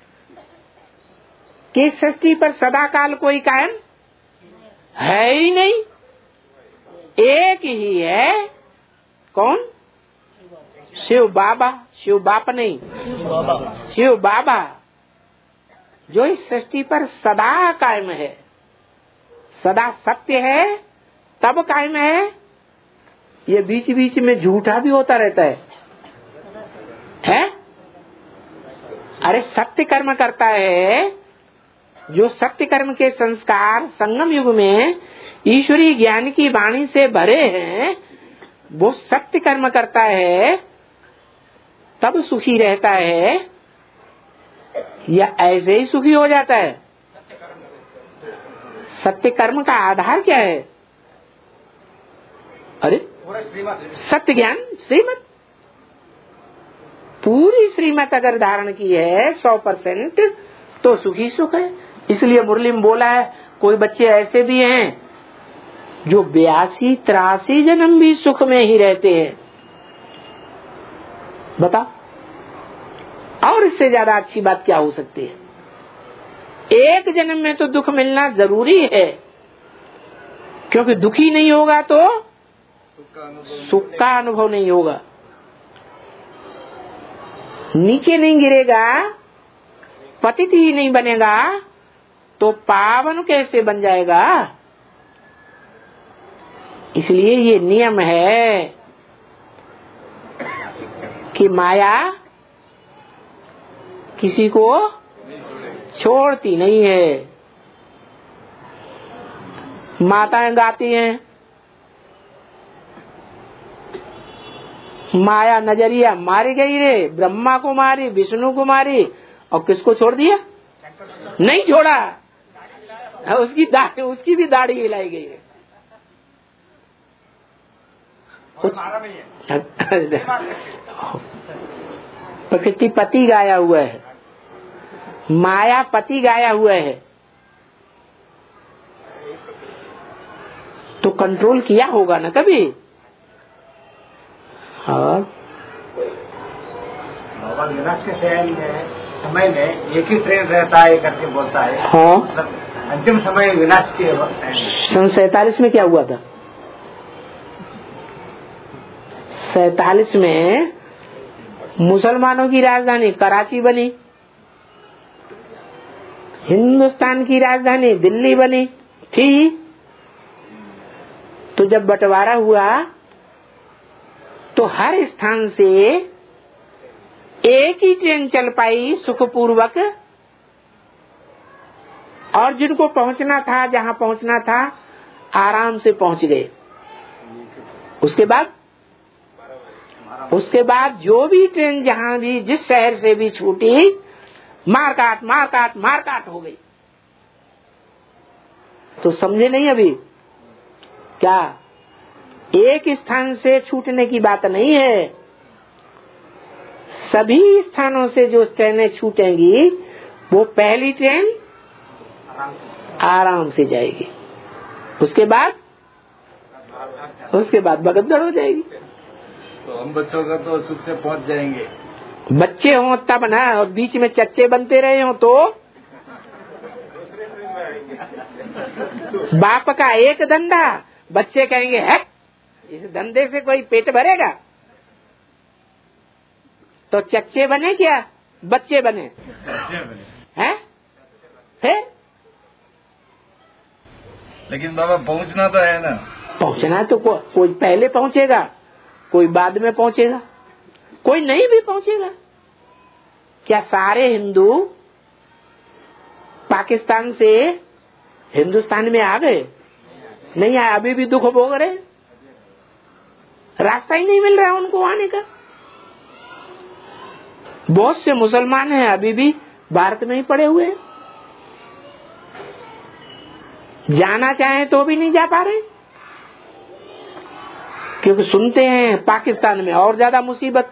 कि सृष्टि पर सदा काल कोई कायम है ही नहीं, एक ही है। कौन? शिव बाबा। शिव बाप नहीं, शिव बाबा, जो इस सृष्टि पर सदा कायम है, सदा सत्य है, तब कायम है। ये बीच बीच में झूठा भी होता रहता है, है? अरे सत्य कर्म करता है, जो सत्य कर्म के संस्कार संगम युग में ईश्वरीय ज्ञान की वाणी से भरे हैं, वो सत्य कर्म करता है तब सुखी रहता है या ऐसे ही सुखी हो जाता है? सत्य कर्म का आधार क्या है? अरे सत्य ज्ञान, श्रीमत। पूरी श्रीमत अगर धारण की है सौ परसेंट तो सुखी सुख है। इसलिए मुरली में बोला है, कोई बच्चे ऐसे भी हैं जो बयासी तिरासी जन्म भी सुख में ही रहते हैं। बता, और इससे ज्यादा अच्छी बात क्या हो सकती है? एक जन्म में तो दुख मिलना जरूरी है, क्योंकि दुखी नहीं होगा तो सुख का अनुभव नहीं होगा। नीचे नहीं गिरेगा, पतित ही नहीं बनेगा, तो पावन कैसे बन जाएगा? इसलिए ये नियम है कि माया किसी को छोड़ती नहीं है। माताएं गाती हैं, माया नजरिया मारी गई रे, ब्रह्मा को मारी, विष्णु को मारी, और किसको छोड़ दिया? नहीं छोड़ा, उसकी दाढ़ी, उसकी भी दाढ़ी हिलाई गई है। प्रकृति पति गाया हुआ है, माया पति गाया हुआ है, तो कंट्रोल किया होगा ना कभी। और बाबा विनाश के समय में एक ही ट्रेन रहता है करके बोलता है। हाँ, मतलब अंतिम समय विनाश के सन सैतालीस में क्या हुआ था? सैतालीस में मुसलमानों की राजधानी कराची बनी, हिंदुस्तान की राजधानी दिल्ली बनी थी। तो जब बंटवारा हुआ तो हर स्थान से एक ही ट्रेन चल पाई सुखपूर्वक, और जिनको पहुंचना था, जहां पहुंचना था, आराम से पहुंच गए। उसके बाद उसके बाद जो भी ट्रेन जहां भी जिस शहर से भी छूटी, मारकाट मारकाट मारकाट हो गई। तो समझे नहीं अभी क्या? एक स्थान से छूटने की बात नहीं है, सभी स्थानों से जो ट्रेनें छूटेंगी वो पहली ट्रेन आराम से जाएगी, उसके बाद उसके बाद भगदड़ हो जाएगी। तो हम बच्चों का तो सुख से पहुंच जाएंगे। बच्चे हों तब ना, और बीच में चच्चे बनते रहे हो तो बाप का एक धंधा, बच्चे कहेंगे है इस धंधे से कोई पेट भरेगा, तो चच्चे बने क्या बच्चे बने हैं? है? लेकिन बाबा पहुंचना तो है ना। पहुंचना तो को, कोई पहले पहुंचेगा, कोई बाद में पहुंचेगा, कोई नहीं भी पहुंचेगा। क्या सारे हिंदू पाकिस्तान से हिंदुस्तान में आ गए? नहीं आए, अभी भी दुख भोग रहे, रास्ता ही नहीं मिल रहा है उनको आने का। बहुत से मुसलमान हैं अभी भी भारत में ही पड़े हुए हैं, जाना चाहें तो भी नहीं जा पा रहे, क्योंकि सुनते हैं पाकिस्तान में और ज्यादा मुसीबत।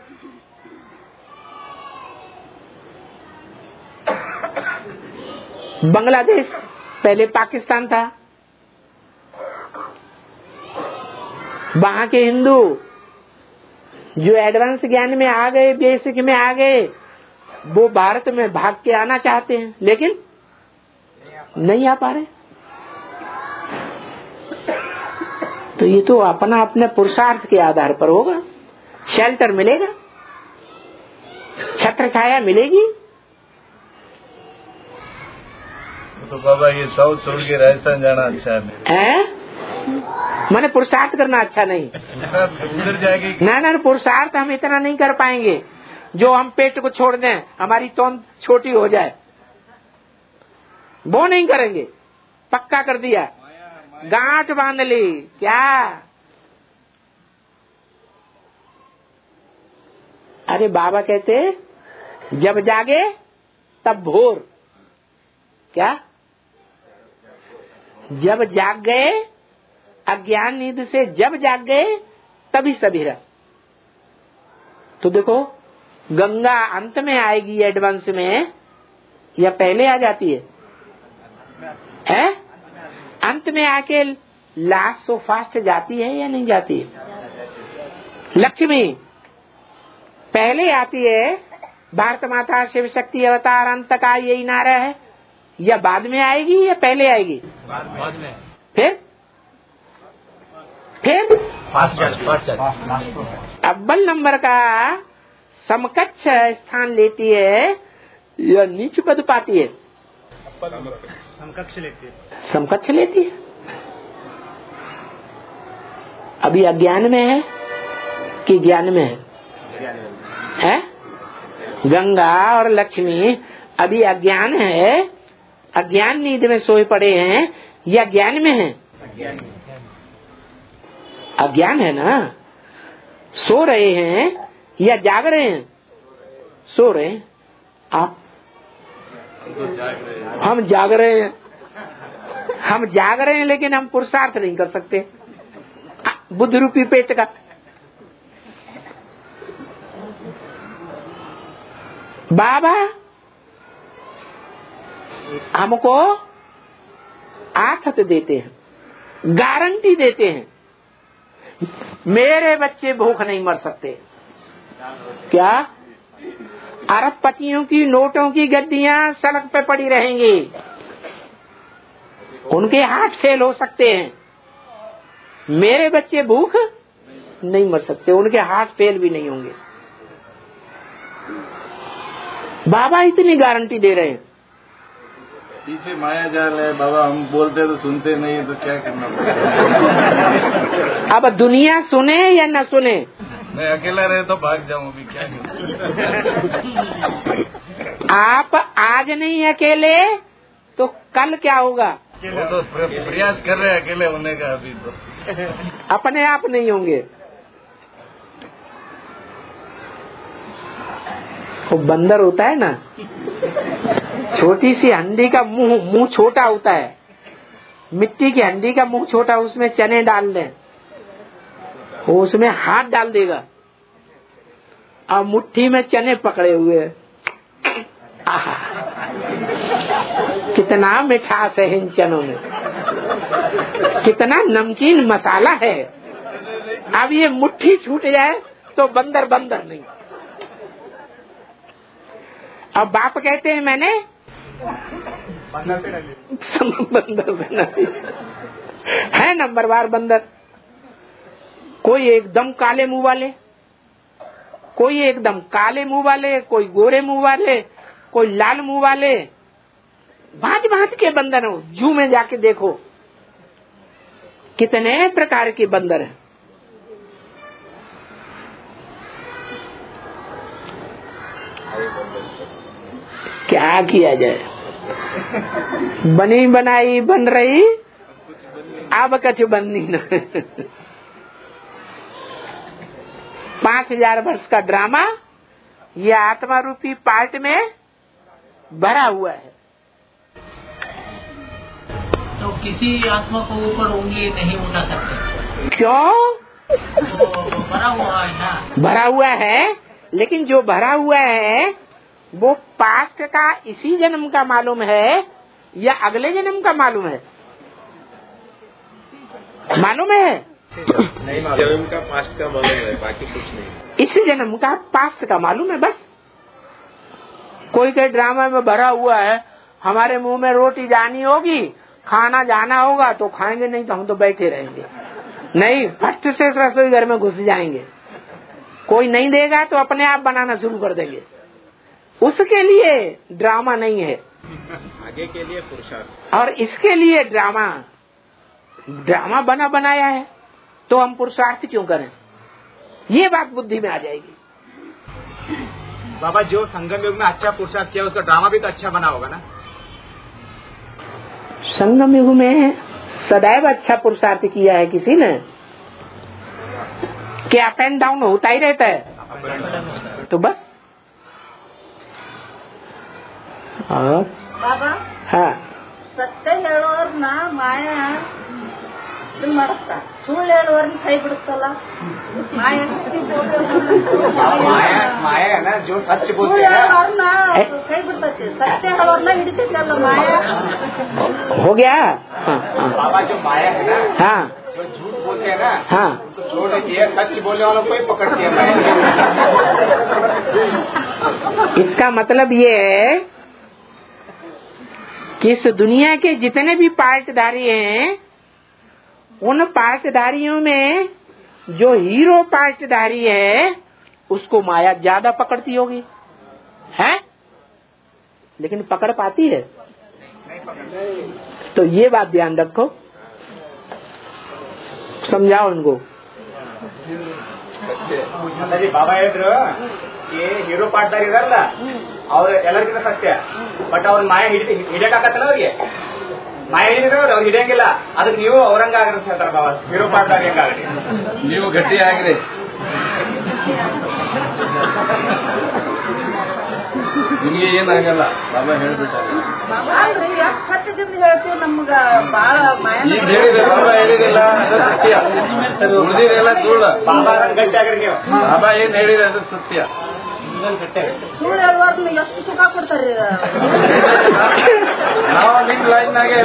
बांग्लादेश पहले पाकिस्तान था, वहां के हिंदू जो एडवांस ज्ञान में आ गए, बेसिक में आ गए, वो भारत में भाग के आना चाहते हैं, लेकिन नहीं आ पा रहे। तो ये तो अपना अपने पुरुषार्थ के आधार पर होगा। शेल्टर मिलेगा, छत्र छाया मिलेगी। तो बाबा ये साउथ छोड़ के राजस्थान जाना अच्छा है? मैंने पुरुषार्थ करना अच्छा नहीं, उधर जाएगी ना ना पुरुषार्थ हम इतना नहीं कर पाएंगे जो हम पेट को छोड़ दें, हमारी तोंद छोटी हो जाए, वो नहीं करेंगे। पक्का कर दिया, गांठ बांध ली क्या? अरे बाबा कहते जब जागे तब भोर, क्या? जब जाग गए अज्ञान नींद से, जब जाग गए तभी सवेरा। तो देखो गंगा अंत में आएगी एडवांस में या पहले आ जाती है? है? अंत में आके लास्ट सो फास्ट जाती है या नहीं जाती है? लक्ष्मी पहले आती है, भारत माता शिव शक्ति अवतार अंत का यही नारा है, या बाद में आएगी या पहले आएगी? बाद में। फिर फिर अव्वल नंबर का समकक्ष स्थान लेती है या नीच पद पाती है? समकक्ष लेती है। समकक्ष लेती है। अभी अज्ञान में है कि ज्ञान में है? है? गंगा और लक्ष्मी अभी अज्ञान है, अज्ञान नींद में सोए पड़े हैं या ज्ञान में है? अज्ञान है ना। सो रहे हैं या जाग रहे हैं? सो रहे हैं। आप? हम जाग रहे हैं। हम जाग रहे हैं लेकिन हम पुरुषार्थ नहीं कर सकते बुद्ध रूपी पेट का। बाबा हमको आथत देते हैं, गारंटी देते हैं, मेरे बच्चे भूख नहीं मर सकते। क्या? अरबपतियों की नोटों की गड्डियां सड़क पे पड़ी रहेंगी, उनके हार्ट फेल हो सकते हैं, मेरे बच्चे भूख नहीं मर सकते, उनके हार्ट फेल भी नहीं होंगे। बाबा इतनी गारंटी दे रहे हैं। पीछे माया जाल है बाबा, हम बोलते तो सुनते नहीं, तो क्या करना पड़ेगा? अब दुनिया सुने या न सुने? मैं अकेला रहे तो भाग जाऊं, अभी क्या करूं? आप आज नहीं अकेले तो कल क्या होगा? वो तो प्रयास कर रहे हैं अकेले होने का, अभी तो अपने आप नहीं होंगे। वो बंदर होता है ना, छोटी सी हंडी का मुंह मुंह छोटा होता है, मिट्टी की हंडी का मुंह छोटा, उसमें चने डाल दें, वो उसमें हाथ डाल देगा और मुट्ठी में चने पकड़े हुए हैं। आहा, कितना मिठास है इन चनों में, कितना नमकीन मसाला है। अब ये मुट्ठी छूट जाए तो बंदर बंदर नहीं। अब बाप कहते हैं मैंने बंदर बना है, नंबरवार बंदर। कोई एकदम काले मुंह वाले, कोई एकदम काले मुंह वाले, कोई गोरे मुंह वाले, कोई लाल मुंह वाले, भांत भांत के बंदर हो। जू में जाके देखो कितने प्रकार के बंदर हैं। क्या किया जाए, बनी बनाई बन रही, अब कछ बननी न। पांच हजार वर्ष का ड्रामा ये आत्मा रूपी पार्ट में भरा हुआ है। तो किसी आत्मा को ऊपर उंगली नहीं उठा सकते। क्यों? तो भरा हुआ है ना। भरा हुआ है, लेकिन जो भरा हुआ है वो पास्ट का इसी जन्म का मालूम है या अगले जन्म का मालूम है? मालूम है? नहीं, जन्म का पास्ट का मालूम है, बाकी कुछ नहीं। इस जन्म का पास्ट का मालूम है बस। कोई के ड्रामा में भरा हुआ है, हमारे मुंह में रोटी जानी होगी, खाना जाना होगा तो खाएंगे, नहीं तो हम तो बैठे रहेंगे। नहीं, फट से रसोई घर में घुस जाएंगे। कोई नहीं देगा तो अपने आप बनाना शुरू कर देंगे। उसके लिए ड्रामा नहीं है, आगे के लिए पुरुषार्थ। और इसके लिए ड्रामा ड्रामा बना बनाया है, तो हम पुरुषार्थ क्यों करें? ये बात बुद्धि में आ जाएगी। बाबा, जो संगम युग में अच्छा पुरुषार्थ किया उसका ड्रामा भी तो अच्छा बना होगा ना? संगम युग में सदैव अच्छा पुरुषार्थ किया है किसी ने? क्या अप एंड डाउन होता ही रहता है? तो बस। और बाबा, हाँ, ಸತ್ಯ ಹೇಳೋರ್ನ ಮಾಯ ಇದನ್ ಮಾಡುತ್ತಾ, ಸುಳ್ಳು ಹೇಳೋರ್ನ ಕೈ ಬಿಡುತ್ತಲ್ಲ ಮಾಯ माया माया है ना, जो सच ಸುಳ್ಳು बोलते हैं ना। ಹೇಳೋರ್ನ ಕೈ ಬಿಡ್ತೈತಿ, ಸತ್ಯ ಹೇಳೋರ್ನ ಹಿಡಿತೈತಲ್ಲ ಮಾಯ। हो गया। हाँ, हाँ, बाबा, जो माया है ना, हाँ, जो झूठ बोलते हैं ना, हाँ, उसको छोड़ देती है, सच बोलने वालों को ही पकड़ती है माया। इसका मतलब ये है कि इस दुनिया के जितने भी पार्टधारी हैं, उन पार्टधारियों में जो हीरो पार्टधारी है उसको माया ज्यादा पकड़ती होगी, है? लेकिन पकड़ पाती है? तो ये बात ध्यान रखो, समझाओ उनको। ಬಾಬಾ ಹೇಳಿದ್ರು ಈ ಹೀರೋ ಪಾರ್ಟ್ದಾರ್ ಇದಾರಲ್ಲ ಅವ್ರ ಎಲ್ಲರಿಗಿಂತ ಸತ್ಯ, ಬಟ್ ಅವ್ರ ಮಾಯ ಹಿಡಿ ಹಿಡಿಯಕಾಗತ್ತಲ್ಲ ಅವ್ರಿಗೆ, ಮಾಯ ಹಿಡಿದ್ರೆ ಅವ್ರು ಹಿಡಿಯಂಗಿಲ್ಲ, ಅದಕ್ಕೆ ನೀವು ಅವ್ರಂಗ ಆಗ್ರಿ ಅಂತ ಹೇಳ್ತಾರ ಬಾಬಾ. ಹೀರೋ ಪಾರ್ಟ್ದಾರ್ ಹೆಂಗಾಗ್ರಿ, ನೀವು ಗಟ್ಟಿ ಆಗ್ರಿ. ನಿಮ್ಗೆ ಏನಾಗಲ್ಲ ಬಾಬಾ ಹೇಳ್ಬಿಟ್ಟಾರೆ. ಹೇಳ್ತೀವಿ ನಮ್ಗ ಬಾಳ ಈಗ ಹೇಳಿದ್ರೆ ಬಾಬಾ ಹೇಳಿದಿಲ್ಲ ಅದು ಸತ್ಯ, ಉಳಿದಿರೆಲ್ಲ ಸುಳ್ಳು. ಬಾಬಾ ಗಟ್ಟಿ ಆಗ್ರಿ ನೀವು. ಬಾಬಾ ಏನ್ ಹೇಳಿದ್ರೆ ಅದು ಸತ್ಯ. ಸುಳ್ಳು ಹೇಳುವಾಗ ಎಷ್ಟು ಸುಖ ಕೊಡ್ತಾರೆ. ನಾವು ನಿಮ್ ಲೈನ್ನಾಗೆ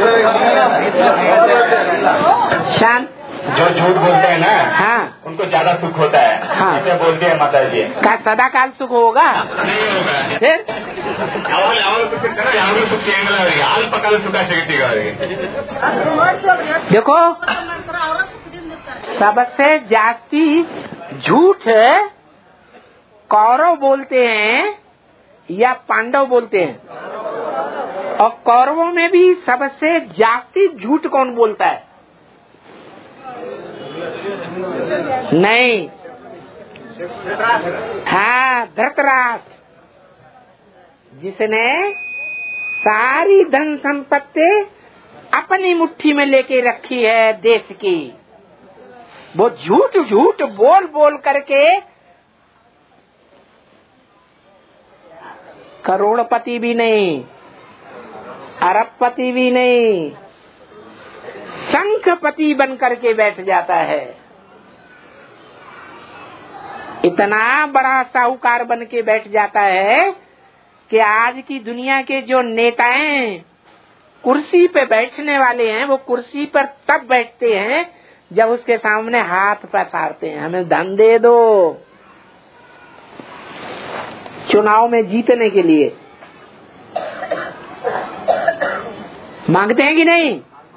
शांत जो झूठ बोलते हैं ना, हाँ, उनको ज्यादा सुख होता है। हाँ, ऐसे बोलते हैं माता जी। का सदा काल सुख होगा? नहीं होगा। फिर ಯಾವಾಗ ಯಾವಾಗ ಸುಖ ಇರ್ತಾರೆ ಯಾವಾಗ ಸುಖ ಸಿಗಂಗಿಲ್ಲ ಅವರಿಗೆ, ಅಲ್ಪ ಕಾಲ ಸುಖ ಸಿಗುತ್ತೀಗ ಅವರಿಗೆ. देखो, सबसे जास्ती झूठ कौरव बोलते हैं या पांडव बोलते हैं, और कौरवों में भी सबसे जास्ती झूठ कौन बोलता है? नहीं, हाँ, धृतराष्ट्र, जिसने सारी धन संपत्ति अपनी मुट्ठी में लेके रखी है देश की, वो झूठ झूठ बोल बोल करके करोड़पति भी नहीं, अरबपति भी नहीं, शंखपति बन करके बैठ जाता है। इतना बड़ा साहूकार बन के बैठ जाता है कि आज की दुनिया के जो नेताएं कुर्सी पे बैठने वाले हैं, वो कुर्सी पर तब बैठते हैं जब उसके सामने हाथ पसारते हैं, हमें धन दे दो चुनाव में जीतने के लिए। मांगते हैं कि नहीं?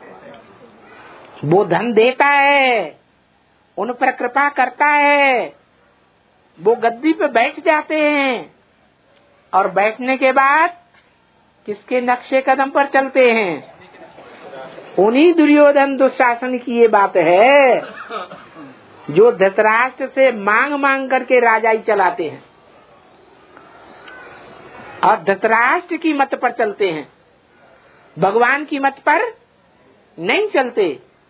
वो धन देता है, उन पर कृपा करता है, वो गद्दी पे बैठ जाते हैं, और बैठने के बाद किसके नक्शे कदम पर चलते हैं? उन्हीं दुर्योधन दुशासन की ये बात है जो धृतराष्ट्र से मांग मांग करके राजाई चलाते हैं और धृतराष्ट्र की मत पर चलते हैं, भगवान की मत पर नहीं चलते।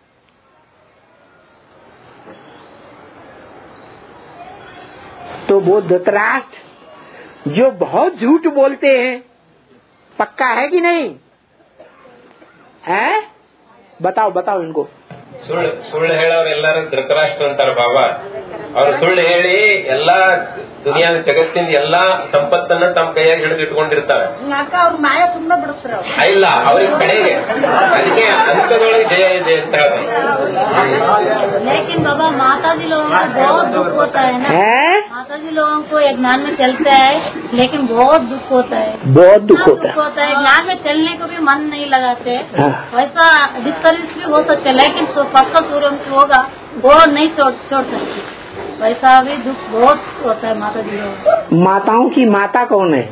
तो वो धृतराष्ट्र जो बहुत झूठ बोलते हैं, पक्का है कि नहीं है? बताओ बताओ इनको। ಸುಳ್ಳು ಸುಳ್ಳು ಹೇಳೋರು ಎಲ್ಲರೂ ಧೃತರಾಷ್ಟ್ರ ಅಂತಾರೆ ಬಾಬಾ. ಅವ್ರು ಸುಳ್ಳು ಹೇಳಿ ಎಲ್ಲಾ ದುನಿಯಾದ ಜಗತ್ತಿನ ಎಲ್ಲಾ ಸಂಪತ್ತನ್ನ ತಮ್ಮ ಕೈಯಾಗಿ ಹಿಡಿದು ಇಟ್ಕೊಂಡಿರ್ತಾರೆ. ಅವ್ರ ಮಾಯ ಸುಮ್ಮನೆ ಬಿಡುತ್ತಾರೆ, ಇಲ್ಲ ಅವ್ರಿಗೆ ಕಡೆಗೆ ಅದಕ್ಕೆ ಅಂತದೊಳಗೆ ಜಯ ಇದೆ ಅಂತ ಹೇಳಿ. लेकिन बाबा माता जी लोगों को बहुत दुख होता है ना, माता जी लोगों को एक ज्ञान में चलता है लेकिन बहुत दुख होता है, बहुत दुख होता है, होता है ज्ञान में चलने को भी मन नहीं लगाते। वैसा डिस्करेज भी हो सकता है, लेकिन पक्का सूर्यवंश होगा वो नहीं छोड़ छोड़ सकती, वैसा भी दुख बहुत होता है माता जी लोगों को। माताओं की माता कौन है?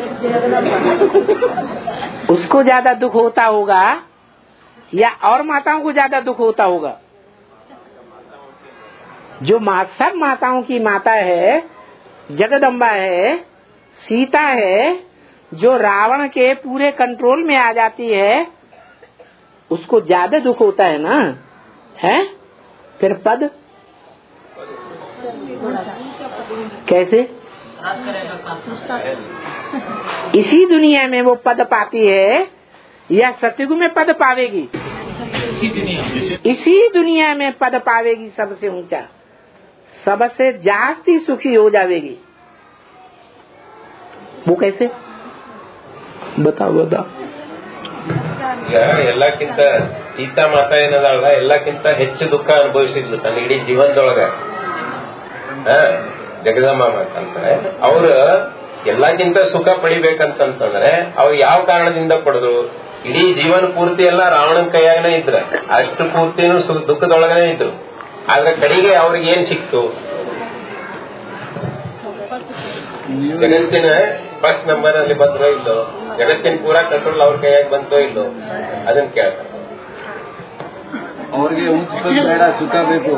उसको ज्यादा दुख होता होगा या और माताओं को ज्यादा दुख होता होगा? जो माँ सब माताओं की माता है, जगदम्बा है, सीता है, जो रावण के पूरे कंट्रोल में आ जाती है, उसको ज्यादा दुख होता है ना, है? फिर पद कैसे? इसी दुनिया में वो पद पाती है या सतयुग में पद पावेगी? इसी दुनिया में पद पावेगी, सबसे ऊंचा, सबसे जास्ती सुखी हो जाएगी। वो कैसे? बताओ बताओ। ಈಗ ಎಲ್ಲಕ್ಕಿಂತ ಸೀತಾ ಮಾತಾ ಏನದಲ್ಲ ಎಲ್ಲಕ್ಕಿಂತ ಹೆಚ್ಚು ದುಃಖ ಅನುಭವಿಸಿದ್ಲು ತನ್ನ ಇಡೀ ಜೀವನದೊಳಗ. ಜಗದಮ್ಮ ಮಾತಾ ಅಂತಾರೆ ಅವ್ರು ಎಲ್ಲಕ್ಕಿಂತ ಸುಖ ಪಡಿಬೇಕಂತಂದ್ರೆ ಅವ್ರು ಯಾವ ಕಾರಣದಿಂದ ಪಡೆದ್ರು? ಇಡೀ ಜೀವನ ಪೂರ್ತಿ ಎಲ್ಲ ರಾವಣನ ಕೈಯಾಗನೇ ಇದ್ರ, ಅಷ್ಟು ಪೂರ್ತಿನೂ ದುಃಖದೊಳಗನೆ ಇದ್ರು. ಆದ್ರೆ ಕಡೆಗೆ ಅವ್ರಿಗೆ ಏನ್ ಸಿಕ್ತು? ಜಗತ್ತಿನ ಫಸ್ಟ್ ನಂಬರ್ ಅಲ್ಲಿ ಬಂದ್ರೋ ಇಲ್ಲೋ, ಜಗತ್ತಿನ ಪೂರಾ ಕಂಟ್ರೋಲ್ ಅವ್ರ ಕೈಯಾಗ ಬಂತೋ ಇಲ್ಲೋ ಅದನ್ನ ಕೇಳ್ತಾರೆ. ಅವ್ರಿಗೆ ಉಂಚ ಬೇಡ, ಸುಖ ಬೇಕು.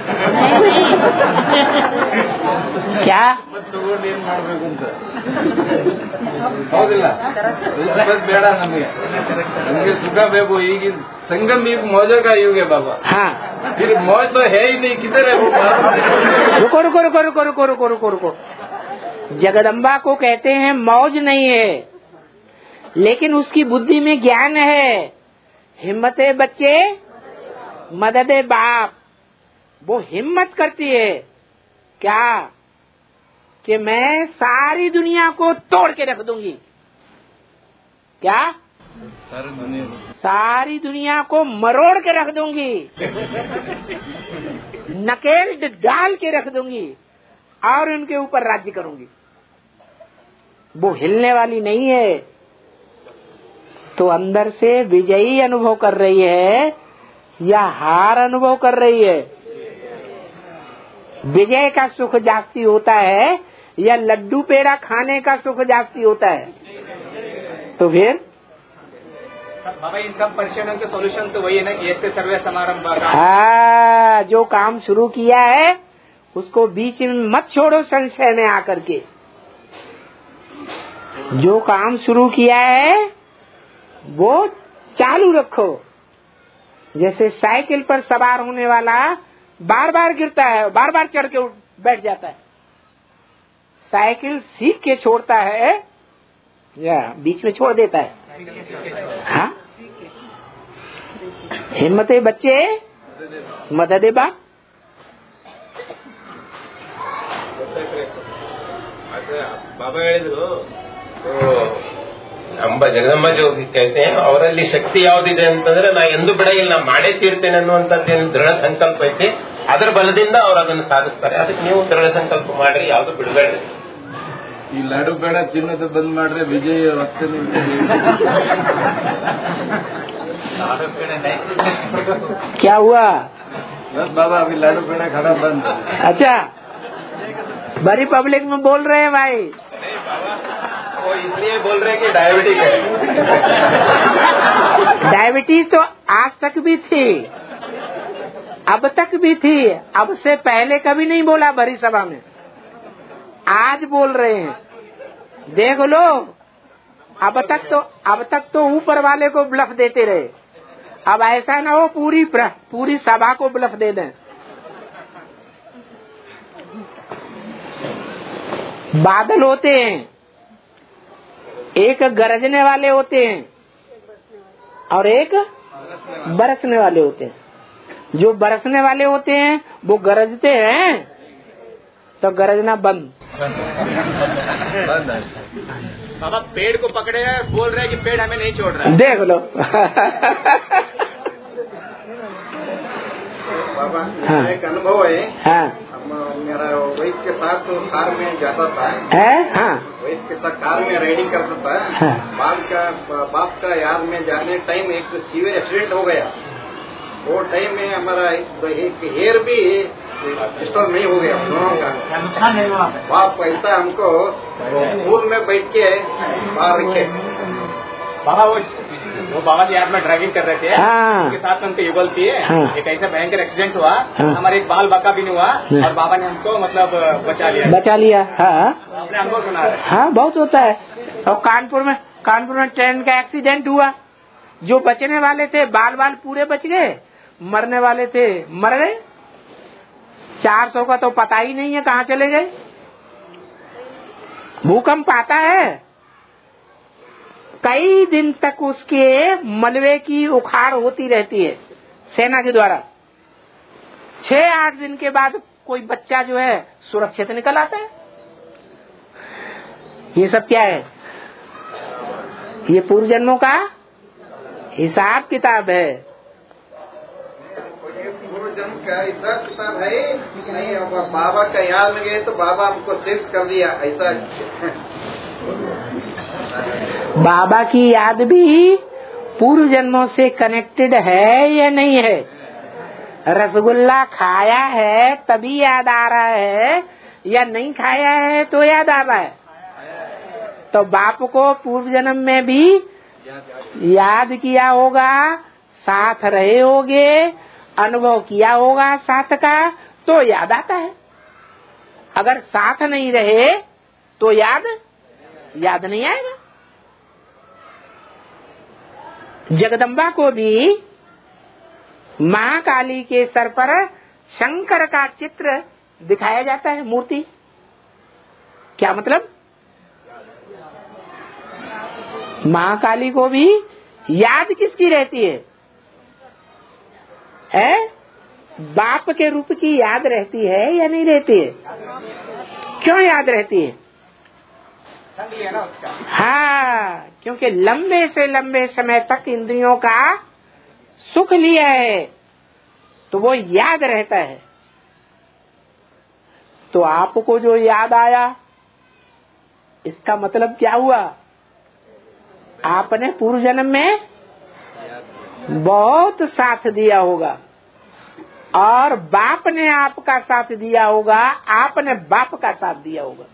ಕ್ಯಾ ತಗೊಂಡು ಏನ್ ಮಾಡ್ಬೇಕು ಅಂತ ಹೌದಿಲ್ಲ? ಬೇಡ ನಮಗೆ, ನಮಗೆ ಸುಖ ಬೇಕು. ಈಗಿನ संगम युग मौजों का युग है बाबा. हाँ, फिर मौज तो है ही नहीं, किधर है वो? रुको रुको रुको रुको रुको रुको रुको रुको जगदम्बा को कहते हैं मौज नहीं है, लेकिन उसकी बुद्धि में ज्ञान है. हिम्मते बच्चे मददे बाप. वो हिम्मत करती है क्या कि मैं सारी दुनिया को तोड़ के रख दूंगी. क्या? सारी दुनिया सारी दुनिया को मरोड़ के रख दूंगी, नकेल डाल के रख दूंगी और उनके ऊपर राज्य करूंगी. वो हिलने वाली नहीं है. तो अंदर से विजयी अनुभव कर रही है या हार अनुभव कर रही है? विजय का सुख जास्ती होता है या लड्डू पेड़ा खाने का सुख जास्ती होता है? तो फिर बाबा इन सब परेशानियों के सॉल्यूशन तो वही है ना कि ऐसे सर्वे समारंभ. हाँ, जो काम शुरू किया है उसको बीच में मत छोड़ो संशय में आकर के. जो काम शुरू किया है वो चालू रखो. जैसे साइकिल पर सवार होने वाला बार बार गिरता है, बार बार चढ़ के बैठ जाता है. साइकिल सीख के छोड़ता है या बीच में छोड़ देता है? हाँ, हिम्मते बच्चे मददे बाप. ಬಾಬಾ ಹೇಳಿದ್ರು ಅಂಬ ಜಗದಂಬ जो कहते हैं ಅವರಲ್ಲಿ ಶಕ್ತಿ ಯಾವ್ದಿದೆ ಅಂತಂದ್ರೆ ನಾ ಎಂದು ಬಿಡಂಗಿಲ್ಲ, ನಾ ಮಾಡೇ ತೀರ್ತೇನೆ ಅನ್ನುವಂಥದ್ದು ದೃಢ ಸಂಕಲ್ಪ ಐತಿ. ಅದರ ಬಲದಿಂದ ಅವ್ರು ಅದನ್ನು ಸಾಧಿಸ್ತಾರೆ. ಅದಕ್ಕೆ ನೀವು ದೃಢ ಸಂಕಲ್ಪ ಮಾಡ್ರಿ, ಯಾವ್ದು ಬಿಡಬೇಡ್ರಿ. ಈ ಲಾಡು ಬೇಡ ತಿನ್ನೋದು ಬಂದ್ ಮಾಡ್ರೆ ವಿಜಯ ವರ್ತನೆ. क्या हुआ? बस बाबा अभी लाडू पेड़ा खाना बंद. अच्छा, बड़ी पब्लिक में बोल रहे हैं भाई. वो इसलिए बोल रहे हैं कि डायबिटीज है. डायबिटीज तो आज तक भी थी, अब तक भी थी, अब से पहले कभी नहीं बोला भरी सभा में. आज बोल रहे हैं. देख लो, अब तक तो अब तक तो ऊपर वाले को ब्लफ देते रहे. अब ऐसा ना हो पूरी पूरी सभा को ब्लफ दे दें. बादल होते हैं, एक गरजने वाले होते हैं और एक बरसने वाले होते हैं. जो बरसने वाले होते हैं वो गरजते हैं तो गरजना बंद. बाबा पेड़ को पकड़े हैं, बोल रहे हैं कि पेड़ हमें नहीं छोड़ रहा है. देख लो. बाबा हाँ. एक अनुभव है. हाँ. मेरा वाइफ के साथ तो कार में जाता था. है? हाँ. वाइफ के साथ कार में राइडिंग करता था. हाँ. बाप का बाप का याद में जाने टाइम एक सीवियर एक्सीडेंट हो गया. वो टाइम में हमारा एक हेयर भी डिस्टर्ब नहीं हो गया दोनों का. बाप ऐसा हमको पूल में बैठ के बाहर रखे. बाबा वो वो बाबा जी याद में ड्राइविंग कर रहे थे. हाँ. उनके साथ उनके युगल थी. हाँ. एक ऐसा भयंकर एक्सीडेंट हुआ. हाँ. हमारे एक बाल बाका भी नहीं हुआ. हाँ. और बाबा ने हमको मतलब बचा लिया. बचा लिया. हाँ. अपने अनुभव सुना रहे. हाँ, बहुत होता है. और कानपुर में कानपुर में ट्रेन का एक्सीडेंट हुआ. जो बचने वाले थे बाल बाल पूरे बच गए, मरने वाले थे मर गए. चार सौ का तो पता ही नहीं है कहाँ चले गए. भूकंप आता है, कई दिन तक उसके मलबे की उखाड़ होती रहती है सेना के द्वारा. छह आठ दिन के बाद कोई बच्चा जो है सुरक्षित निकल आता है. ये सब क्या है? ये पूर्व जन्मों का हिसाब किताब है. पूर्व जन्म का हिसाब किताब है नहीं. बाबा का याद में गए तो बाबा हमको शिफ्ट कर दिया. ऐसा बाबा की याद भी पूर्व जन्मों से कनेक्टेड है या नहीं है? रसगुल्ला खाया है तभी याद आ रहा है या नहीं खाया है तो याद आ रहा है? तो बाप को पूर्व जन्म में भी याद किया होगा, साथ रहे होगे, अनुभव किया होगा साथ का, तो याद आता है। अगर साथ नहीं रहे तो याद याद नहीं आएगा। जगदम्बा को भी महाकाली के सर पर शंकर का चित्र दिखाया जाता है, मूर्ति। क्या मतलब? महाकाली को भी याद किसकी रहती है? है बाप के रूप की याद रहती है या नहीं रहती है? क्यों याद रहती है? हाँ, क्योंकि लंबे से लंबे समय तक इंद्रियों का सुख लिया है तो वो याद रहता है। तो आपको जो याद आया इसका मतलब क्या हुआ? आपने पूर्व जन्म में बहुत साथ दिया होगा और बाप ने आपका साथ दिया होगा, आपने बाप का साथ दिया होगा।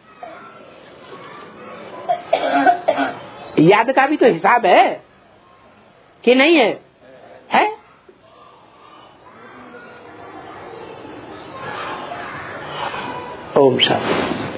याद का भी तो हिसाब है कि नहीं है? है? ओम शांति।